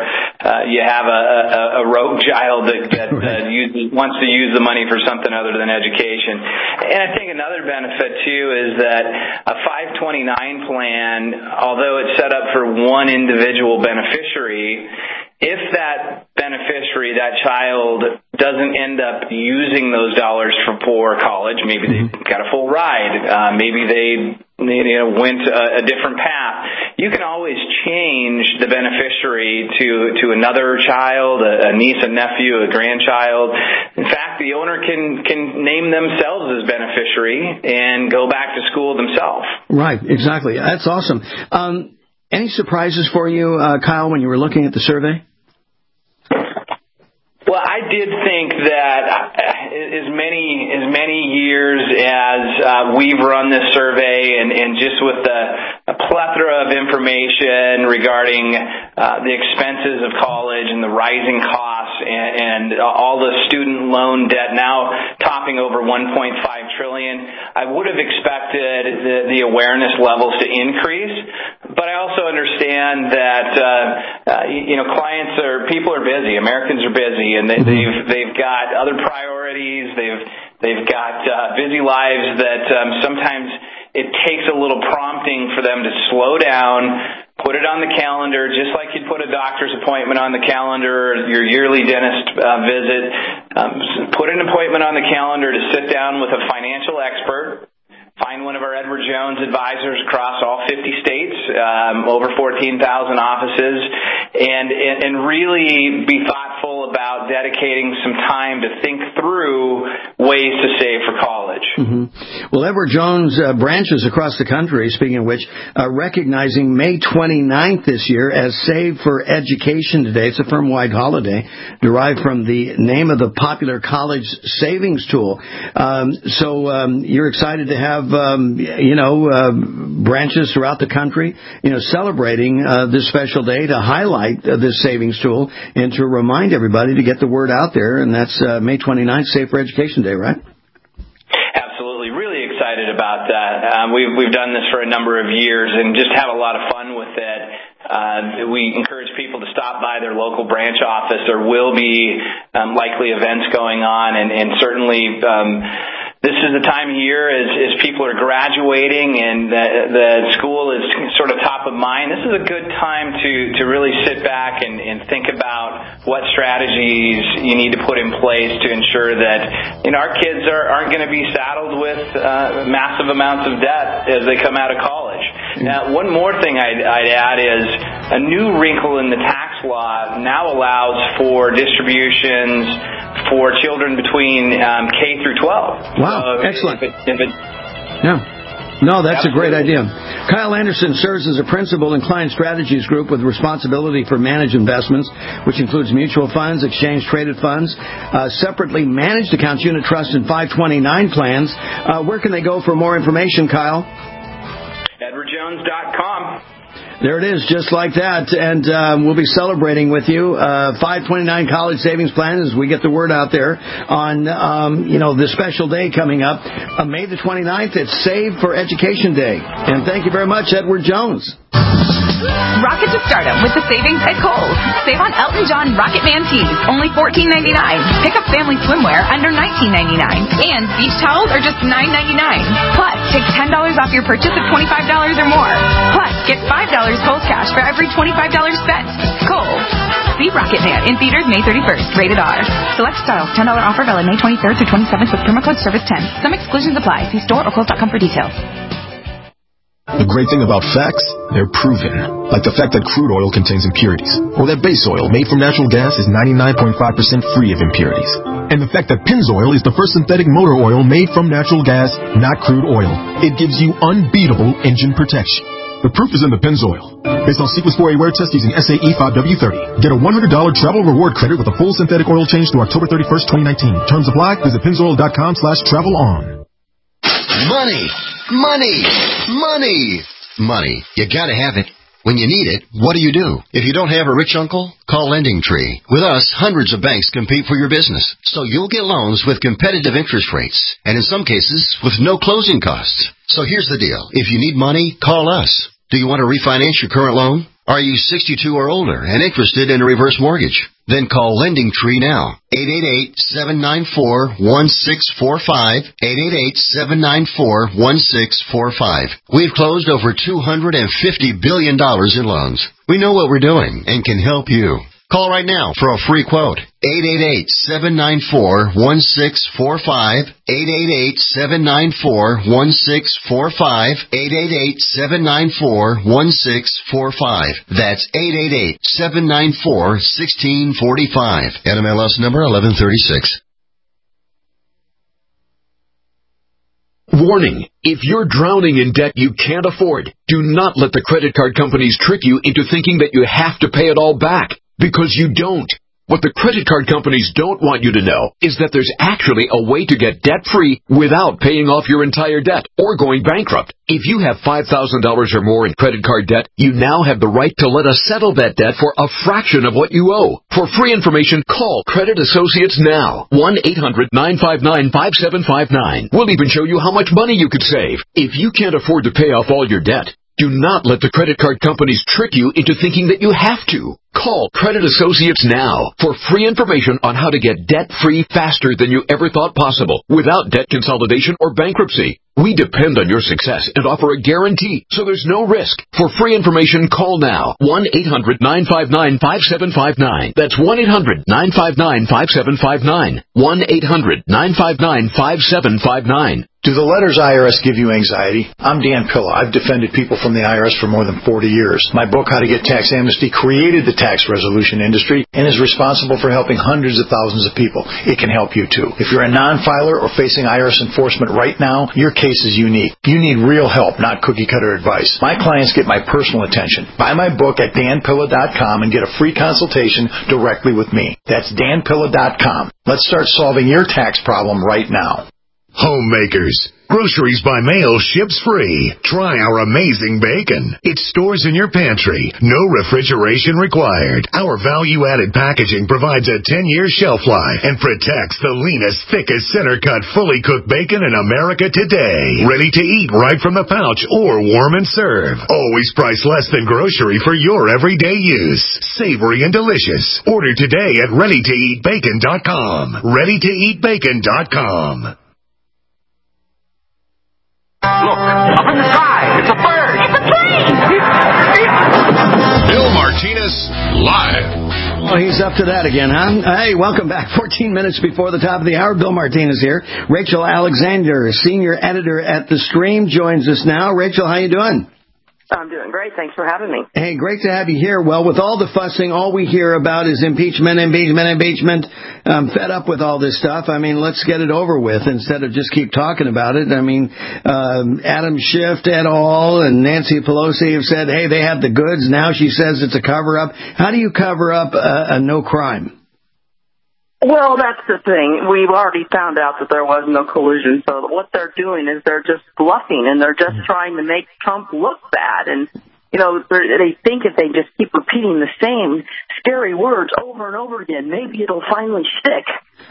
uh, you have a, a, a rogue child that, that uh, uses, wants to use the money for something other than education. And I think another benefit, too, is that a five twenty-nine plan, although it's set up for one individual beneficiary, if that beneficiary, that child, doesn't end up using those dollars for, for college, maybe they got a full ride, uh, maybe they you know went a, a different path, you can always change the beneficiary to to another child, a, a niece, a nephew, a grandchild. In fact, the owner can can name themselves as beneficiary and go back to school themselves. Right, exactly. That's awesome. Um, Any surprises for you, uh, Kyle, when you were looking at the survey? Well, I did think that as many as many years as uh, we've run this survey, and, and just with the a plethora of information regarding uh, the expenses of college and the rising costs and, and all the student loan debt now topping over one point five trillion dollars, I would have expected the, the awareness levels to increase. But I also understand that uh, uh, you know clients are people are busy, Americans are busy. And they, they've they've got other priorities. They've they've got uh, busy lives that um, sometimes it takes a little prompting for them to slow down, put it on the calendar, just like you'd put a doctor's appointment on the calendar, your yearly dentist uh, visit. Um, put an appointment on the calendar to sit down with a financial expert. Find one of our Edward Jones advisors across all fifty states, um, over fourteen thousand offices, and, and and really be thoughtful about dedicating some time to think through ways to save for college. Mm-hmm. Well, Edward Jones uh, branches across the country, speaking of which, uh, recognizing May twenty-ninth this year as Save for Education Day. It's a firm-wide holiday derived from the name of the popular college savings tool. Um, so um, you're excited to have Um, you know, uh, branches throughout the country, you know, celebrating uh, this special day to highlight uh, this savings tool and to remind everybody to get the word out there. And that's uh, May twenty-ninth, Save for Education Day, right? Absolutely. Really excited about that. Um, we've, we've done this for a number of years and just have a lot of fun with it. Uh, we encourage people to stop by their local branch office. There will be um, likely events going on, and, and certainly um, this is the time of year as, as people are graduating and the, the school is sort of top of mind. This is a good time to, to really sit back and, and think about what strategies you need to put in place to ensure that you know, our kids are, aren't going to be saddled with uh, massive amounts of debt as they come out of college. Now, one more thing I'd, I'd add is a new wrinkle in the tax law now allows for distributions for children between um, K through twelve. Wow, so excellent. If it, if it, yeah. No, that's Absolutely. a great idea. Kyle Anderson serves as a principal in Client Strategies Group with responsibility for managed investments, which includes mutual funds, exchange-traded funds, uh, separately managed accounts, unit trusts, and five twenty-nine plans. Uh, where can they go for more information, Kyle? Edward Jones dot com. There it is, just like that. And um, we'll be celebrating with you uh, five twenty-nine College Savings Plan as we get the word out there on, um, you know, the special day coming up. Uh, May the twenty-ninth, it's Save for Education Day. And thank you very much, Edward Jones. Rocket to stardom with the savings at Kohl's. Save on Elton John Rocket Man tees, only fourteen ninety-nine. Pick up family swimwear under nineteen ninety-nine. And beach towels are just nine ninety-nine. Plus, take ten dollars off your purchase of twenty-five dollars or more. Plus, get five dollars Kohl's cash for every twenty-five dollars spent. Kohl's. See Rocket Man in theaters May thirty-first. Rated R. Select styles. ten dollars offer valid May twenty-third through twenty-seventh with promo code service ten. Some exclusions apply. See store or Kohl's dot com for details. The great thing about facts, they're proven. Like the fact that crude oil contains impurities, or that base oil made from natural gas is ninety-nine point five percent free of impurities. And the fact that Pennzoil is the first synthetic motor oil made from natural gas, not crude oil. It gives you unbeatable engine protection. The proof is in the Pennzoil. Based on Sequence four A wear test using S A E five W thirty. Get a one hundred dollars travel reward credit with a full synthetic oil change through October thirty-first, twenty nineteen. Terms apply. Visit pennzoil dot com slash travel on. Money, money, money, money. You gotta have it. When you need it, what do you do? If you don't have a rich uncle, call LendingTree. With us, hundreds of banks compete for your business, so you'll get loans with competitive interest rates, and in some cases, with no closing costs. So here's the deal. If you need money, call us. Do you want to refinance your current loan? Are you sixty-two or older and interested in a reverse mortgage? Then call Lending Tree now. eight eight eight, seven nine four, one six four five. eight eight eight, seven nine four, one six four five. We've closed over two hundred fifty billion dollars in loans. We know what we're doing and can help you. Call right now for a free quote. eight eight eight, seven nine four, one six four five. eight eight eight, seven nine four, one six four five. eight eight eight, seven nine four, one six four five. That's eight eight eight, seven nine four, one six four five. N M L S number eleven thirty-six. Warning, if you're drowning in debt you can't afford, do not let the credit card companies trick you into thinking that you have to pay it all back. Because you don't. What the credit card companies don't want you to know is that there's actually a way to get debt-free without paying off your entire debt or going bankrupt. If you have five thousand dollars or more in credit card debt, you now have the right to let us settle that debt for a fraction of what you owe. For free information, call Credit Associates now. one eight hundred, nine five nine, five seven five nine. We'll even show you how much money you could save. If you can't afford to pay off all your debt, do not let the credit card companies trick you into thinking that you have to. Call Credit Associates now for free information on how to get debt-free faster than you ever thought possible without debt consolidation or bankruptcy. We depend on your success and offer a guarantee, so there's no risk. For free information, call now. one eight hundred, nine five nine, five seven five nine. That's one eight hundred, nine five nine, five seven five nine. one eight hundred, nine five nine, five seven five nine. Do the letters I R S give you anxiety? I'm Dan Pilla. I've defended people from the I R S for more than forty years. My book, How to Get Tax Amnesty, created the tax resolution industry and is responsible for helping hundreds of thousands of people. It can help you too. If you're a non-filer or facing I R S enforcement right now, your case is unique. You need real help, not cookie-cutter advice. My clients get my personal attention. Buy my book at dan pilla dot com and get a free consultation directly with me. That's dan pilla dot com. Let's start solving your tax problem right now. Homemakers. Groceries by mail ships free. Try our amazing bacon. It stores in your pantry. No refrigeration required. Our value-added packaging provides a ten-year shelf life and protects the leanest, thickest, center-cut, fully cooked bacon in America today. Ready to eat right from the pouch or warm and serve. Always priced less than grocery for your everyday use. Savory and delicious. Order today at ready to eat bacon dot com. ready to eat bacon dot com. Look, up in the sky. It's a bird. It's a plane. Bill Martinez, live. Oh, he's up to that again, huh? Hey, welcome back. fourteen minutes before the top of the hour. Bill Martinez here. Rachel Alexander, senior editor at The Stream, joins us now. Rachel, how you doing? I'm doing great. Thanks for having me. Hey, great to have you here. Well, with all the fussing, all we hear about is impeachment, impeachment, impeachment. I'm fed up with all this stuff. I mean, let's get it over with instead of just keep talking about it. I mean, um, Adam Schiff et al. And Nancy Pelosi have said, hey, they have the goods. Now she says it's a cover-up. How do you cover up a, a no crime? Well, that's the thing. We've already found out that there was no collusion. So what they're doing is they're just bluffing, and they're just trying to make Trump look bad. And, you know, they think if they just keep repeating the same scary words over and over again, maybe it'll finally stick.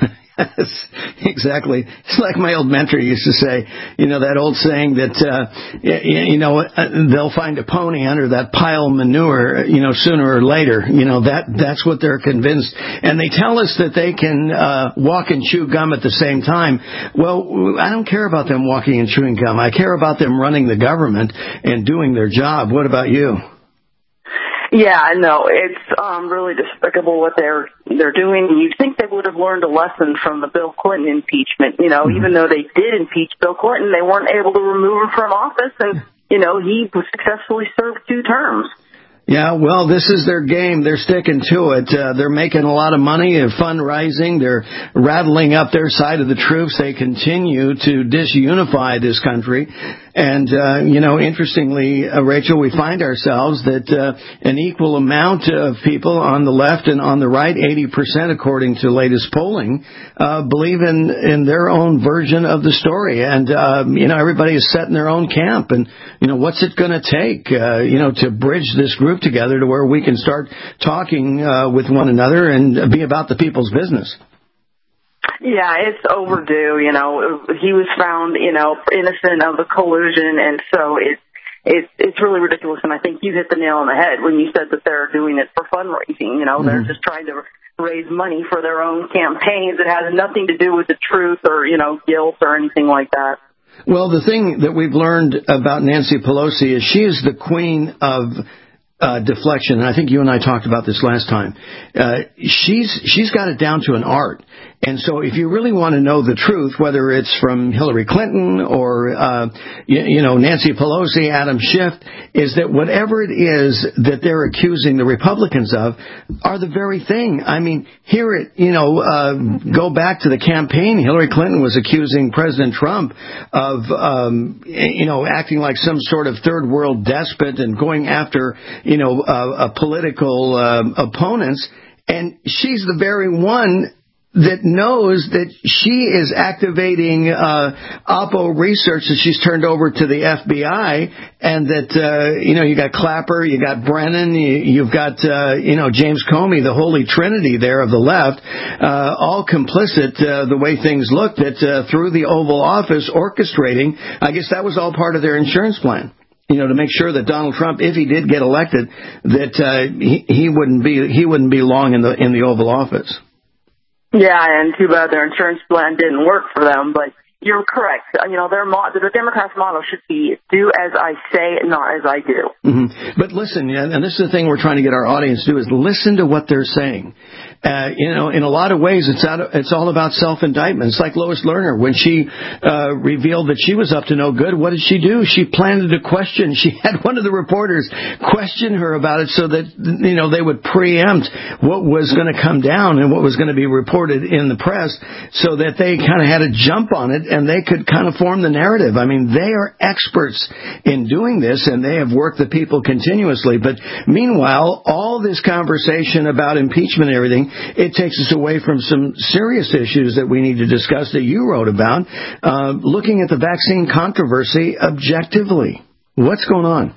Exactly. It's like my old mentor used to say, you know, that old saying that, uh, you know, they'll find a pony under that pile of manure, you know, sooner or later. You know, that that's what they're convinced. And they tell us that they can uh, walk and chew gum at the same time. Well, I don't care about them walking and chewing gum. I care about them running the government and doing their job. What about you? Yeah, I know. It's um, really despicable what they're they're doing. You'd think they would have learned a lesson from the Bill Clinton impeachment. You know, mm-hmm. even though they did impeach Bill Clinton, they weren't able to remove him from office, and, you know, he successfully served two terms. Yeah, well, this is their game. They're sticking to it. Uh, they're making a lot of money and fundraising. They're rattling up their side of the troops. They continue to disunify this country. And, uh, you know, interestingly, uh, Rachel, we find ourselves that uh, an equal amount of people on the left and on the right, eighty percent according to latest polling, uh, believe in, in their own version of the story. And, uh, you know, everybody is set in their own camp. And, you know, what's it going to take, uh, you know, to bridge this group together to where we can start talking uh, with one another and be about the people's business? Yeah, it's overdue. You know, he was found, you know, innocent of the collusion, and so it's it's it's really ridiculous. And I think you hit the nail on the head when you said that they're doing it for fundraising. You know, mm-hmm. they're just trying to raise money for their own campaigns. It has nothing to do with the truth or, you know, guilt or anything like that. Well, the thing that we've learned about Nancy Pelosi is she is the queen of uh, deflection. And I think you and I talked about this last time. Uh, she's she's got it down to an art. And so if you really want to know the truth, whether it's from Hillary Clinton or, uh, you, you know, Nancy Pelosi, Adam Schiff, is that whatever it is that they're accusing the Republicans of are the very thing. I mean, here it, you know, uh, go back to the campaign. Hillary Clinton was accusing President Trump of, um, you know, acting like some sort of third world despot and going after, you know, uh, uh, political uh, opponents. And she's the very one that knows that she is activating uh, Oppo research that she's turned over to the F B I, and that, uh, you know, you got Clapper, you got Brennan, you, you've got, uh, you know, James Comey, the holy trinity there of the left, uh, all complicit uh, the way things looked at uh, through the Oval Office orchestrating. I guess that was all part of their insurance plan. You know, to make sure that Donald Trump, if he did get elected, that uh, he, he wouldn't be he wouldn't be long in the in the Oval Office. Yeah, and too bad their insurance plan didn't work for them, but you're correct. You know, their mo- the Democrats' motto should be, do as I say, not as I do. Mm-hmm. But listen, and this is the thing we're trying to get our audience to do, is listen to what they're saying. Uh, you know, in a lot of ways, it's out, it's all about self-indictment. It's like Lois Lerner. When she uh, revealed that she was up to no good, what did she do? She planted a question. She had one of the reporters question her about it so that, you know, they would preempt what was going to come down and what was going to be reported in the press so that they kind of had a jump on it and they could kind of form the narrative. I mean, they are experts in doing this, and they have worked the people continuously. But meanwhile, all this conversation about impeachment and everything, it takes us away from some serious issues that we need to discuss that you wrote about, uh, looking at the vaccine controversy objectively. What's going on?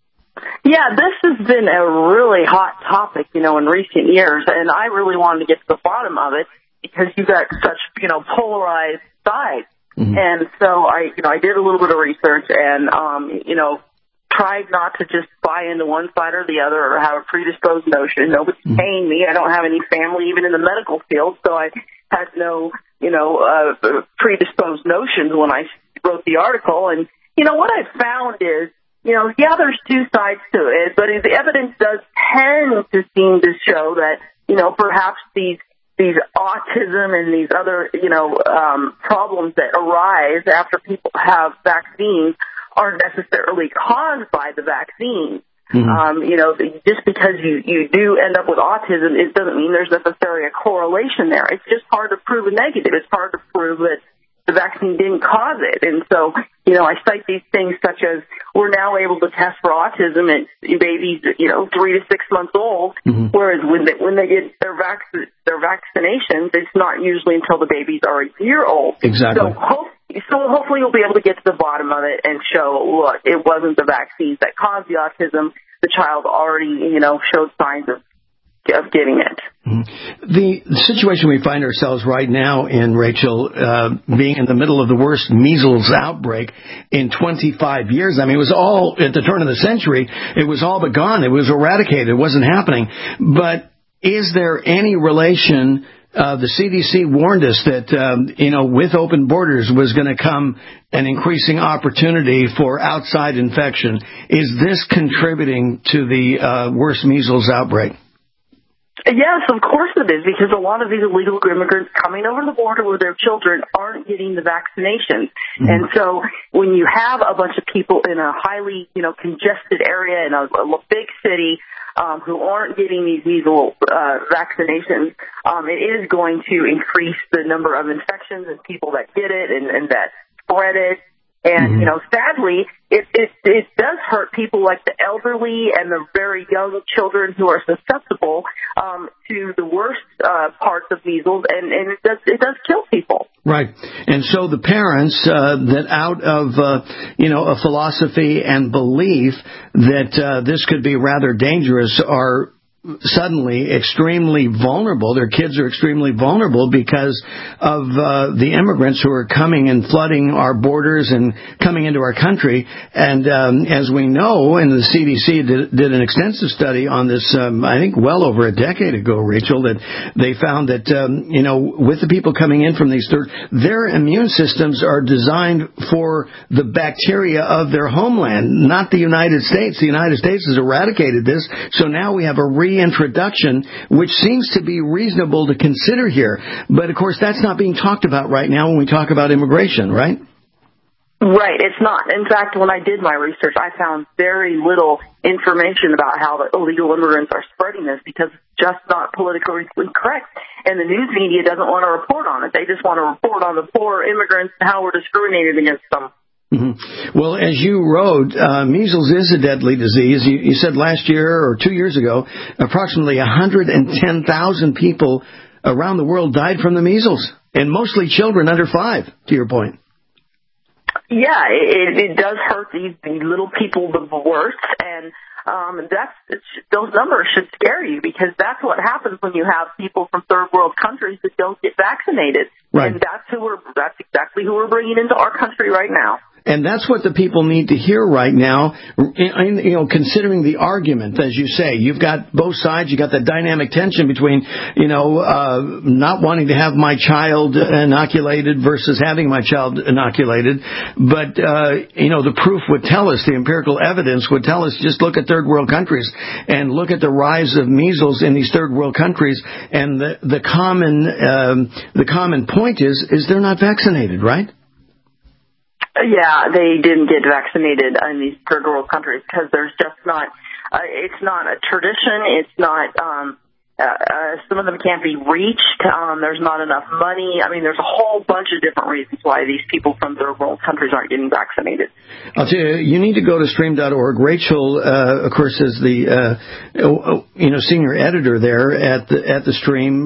Yeah, this has been a really hot topic, you know, in recent years, and I really wanted to get to the bottom of it because you've got such, you know, polarized sides. Mm-hmm. And so I, you know, I did a little bit of research and, um, you know, tried not to just buy into one side or the other or have a predisposed notion. Nobody's mm-hmm. paying me. I don't have any family even in the medical field, so I had no, you know, uh, predisposed notions when I wrote the article. And, you know, what I found is, you know, yeah, there's two sides to it, but the evidence does tend to seem to show that, you know, perhaps these these autism and these other, you know, um, problems that arise after people have vaccines aren't necessarily caused by the vaccine. Mm-hmm. Um, you know, just because you, you do end up with autism, it doesn't mean there's necessarily a correlation there. It's just hard to prove a negative. It's hard to prove that the vaccine didn't cause it. And so, you know, I cite these things such as we're now able to test for autism in babies, you know, three to six months old, mm-hmm. whereas when they, when they get their vac- their vaccinations, it's not usually until the babies are a year old. Exactly. So, hope, so hopefully you'll be able to get to the bottom of it and show, look, it wasn't the vaccines that caused the autism. The child already, you know, showed signs of of getting it. Mm-hmm. The situation we find ourselves right now in, Rachel, uh, being in the middle of the worst measles outbreak in twenty-five years. I mean, it was all, at the turn of the century, it was all but gone. It was eradicated. It wasn't happening. But is there any relation? Uh, the C D C warned us that, um, you know, with open borders was going to come an increasing opportunity for outside infection. Is this contributing to the uh, worst measles outbreak? Yes, of course it is, because a lot of these illegal immigrants coming over the border with their children aren't getting the vaccinations. Mm-hmm. And so when you have a bunch of people in a highly, you know, congested area in a, a big city um, who aren't getting these measles uh, vaccinations, um, it is going to increase the number of infections and people that get it and, and that spread it. And, mm-hmm. you know, sadly, it, it it does hurt people like the elderly and the very young children who are susceptible um, to the worst uh, parts of measles, and, and it does it does kill people. Right. And so the parents uh, that out of, uh, you know, a philosophy and belief that uh, this could be rather dangerous are suddenly extremely vulnerable. Their kids are extremely vulnerable because of uh, the immigrants who are coming and flooding our borders and coming into our country. And um, as we know, and the C D C did, did an extensive study on this, um, I think well over a decade ago, Rachel, that they found that, um, you know, with the people coming in from these third, their immune systems are designed for the bacteria of their homeland, not the United States. The United States has eradicated this, so now we have a re introduction, which seems to be reasonable to consider here. But, of course, that's not being talked about right now when we talk about immigration, right? Right, it's not. In fact, when I did my research, I found very little information about how the illegal immigrants are spreading this because it's just not politically correct. And the news media doesn't want to report on it. They just want to report on the poor immigrants and how we're discriminating against them. Mm-hmm. Well, as you wrote, uh, measles is a deadly disease. You, you said last year or two years ago, approximately one hundred ten thousand people around the world died from the measles, and mostly children under five, to your point. Yeah, it, it does hurt these, these little people the worst, and um, that's it's, those numbers should scare you because that's what happens when you have people from third world countries that don't get vaccinated. Right. And that's who we're that's exactly who we're bringing into our country right now. And that's what the people need to hear right now, you know, considering the argument, as you say. You've got both sides. You've got the dynamic tension between, you know, uh, not wanting to have my child inoculated versus having my child inoculated. But, uh, you know, the proof would tell us, the empirical evidence would tell us, just look at third world countries and look at the rise of measles in these third world countries. And the, the common, um, the common point is, is they're not vaccinated, right? Yeah, they didn't get vaccinated in these third world countries because there's just not, uh, it's not a tradition. It's not, um, uh, uh, some of them can't be reached. Um, there's not enough money. I mean, there's a whole bunch of different reasons why these people from third world countries aren't getting vaccinated. I'll tell you, you need to go to stream dot org. Rachel, uh, of course, is the, uh, you know, senior editor there at the, at the Stream,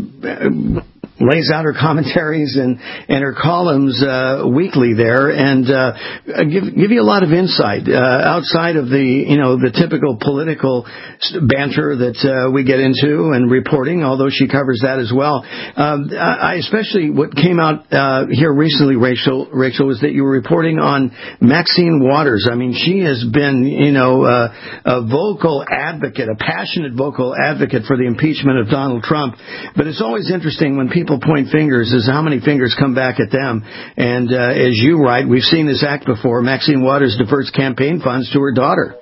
um, lays out her commentaries and, and her columns uh, weekly there, and uh, give give you a lot of insight uh, outside of the you know the typical political banter that uh, we get into and reporting. Although she covers that as well. Um, I especially what came out uh, here recently, Rachel, Rachel, was that you were reporting on Maxine Waters. I mean, she has been you know uh, a vocal advocate, a passionate vocal advocate for the impeachment of Donald Trump. But it's always interesting when people point fingers is how many fingers come back at them. And uh, as you write, we've seen this act before. Maxine Waters diverts campaign funds to her daughter.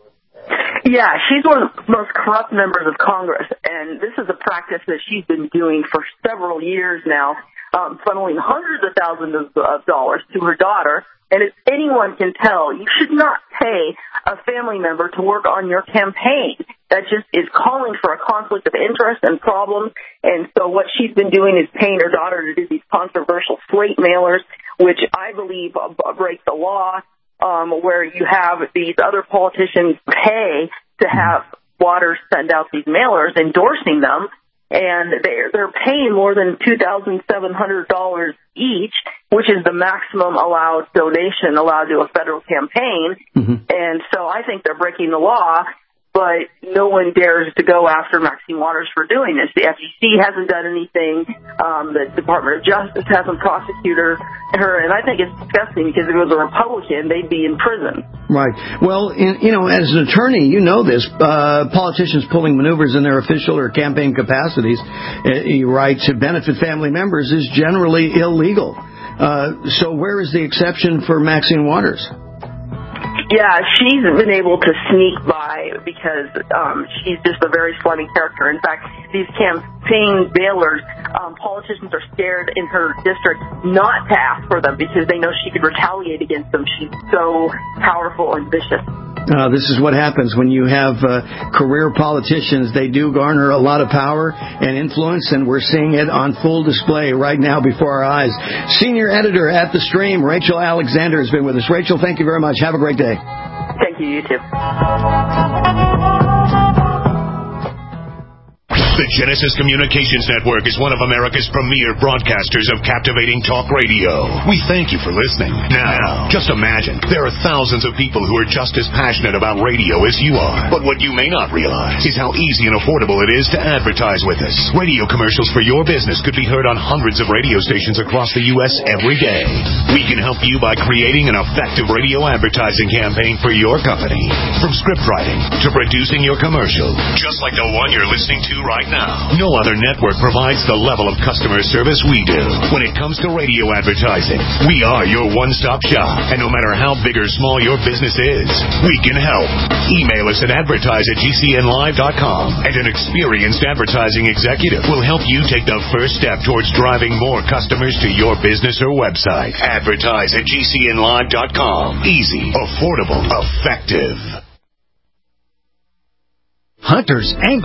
Yeah, she's one of the most corrupt members of Congress, and this is a practice that she's been doing for several years now, um, funneling hundreds of thousands of, of dollars to her daughter. And as anyone can tell, you should not pay a family member to work on your campaign. That just is calling for a conflict of interest and problems. And so what she's been doing is paying her daughter to do these controversial slate mailers, which I believe break the law, um, where you have these other politicians pay to have Waters send out these mailers endorsing them. And they're, they're paying more than two thousand seven hundred dollars each, which is the maximum allowed donation allowed to a federal campaign. Mm-hmm. And so I think they're breaking the law, but no one dares to go after Maxine Waters for doing this. The F E C hasn't done anything. Um, the Department of Justice hasn't prosecuted her. And I think it's disgusting because if it was a Republican, they'd be in prison. Right. Well, in, you know, as an attorney, you know this. Uh, politicians pulling maneuvers in their official or campaign capacities, uh, you write, to benefit family members is generally illegal. Uh, so where is the exception for Maxine Waters? Yeah, she's been able to sneak by because um, she's just a very slimy character. In fact, these campaign bailers, um, politicians are scared in her district not to ask for them because they know she could retaliate against them. She's so powerful and vicious. Uh, this is what happens when you have uh, career politicians. They do garner a lot of power and influence, and we're seeing it on full display right now before our eyes. Senior editor at The Stream, Rachel Alexander, has been with us. Rachel, thank you very much. Have a great day. Thank you. You too. The Genesis Communications Network is one of America's premier broadcasters of captivating talk radio. We thank you for listening. Now, just imagine, there are thousands of people who are just as passionate about radio as you are. But what you may not realize is how easy and affordable it is to advertise with us. Radio commercials for your business could be heard on hundreds of radio stations across the U S every day. We can help you by creating an effective radio advertising campaign for your company. From script writing to producing your commercial, just like the one you're listening to right now. No other network provides the level of customer service we do. When it comes to radio advertising, we are your one-stop shop. And no matter how big or small your business is, we can help. Email us at advertise at g c n live dot com, and an experienced advertising executive will help you take the first step towards driving more customers to your business or website. Advertise at g c n live dot com. Easy, affordable, effective. Hunters, anglers,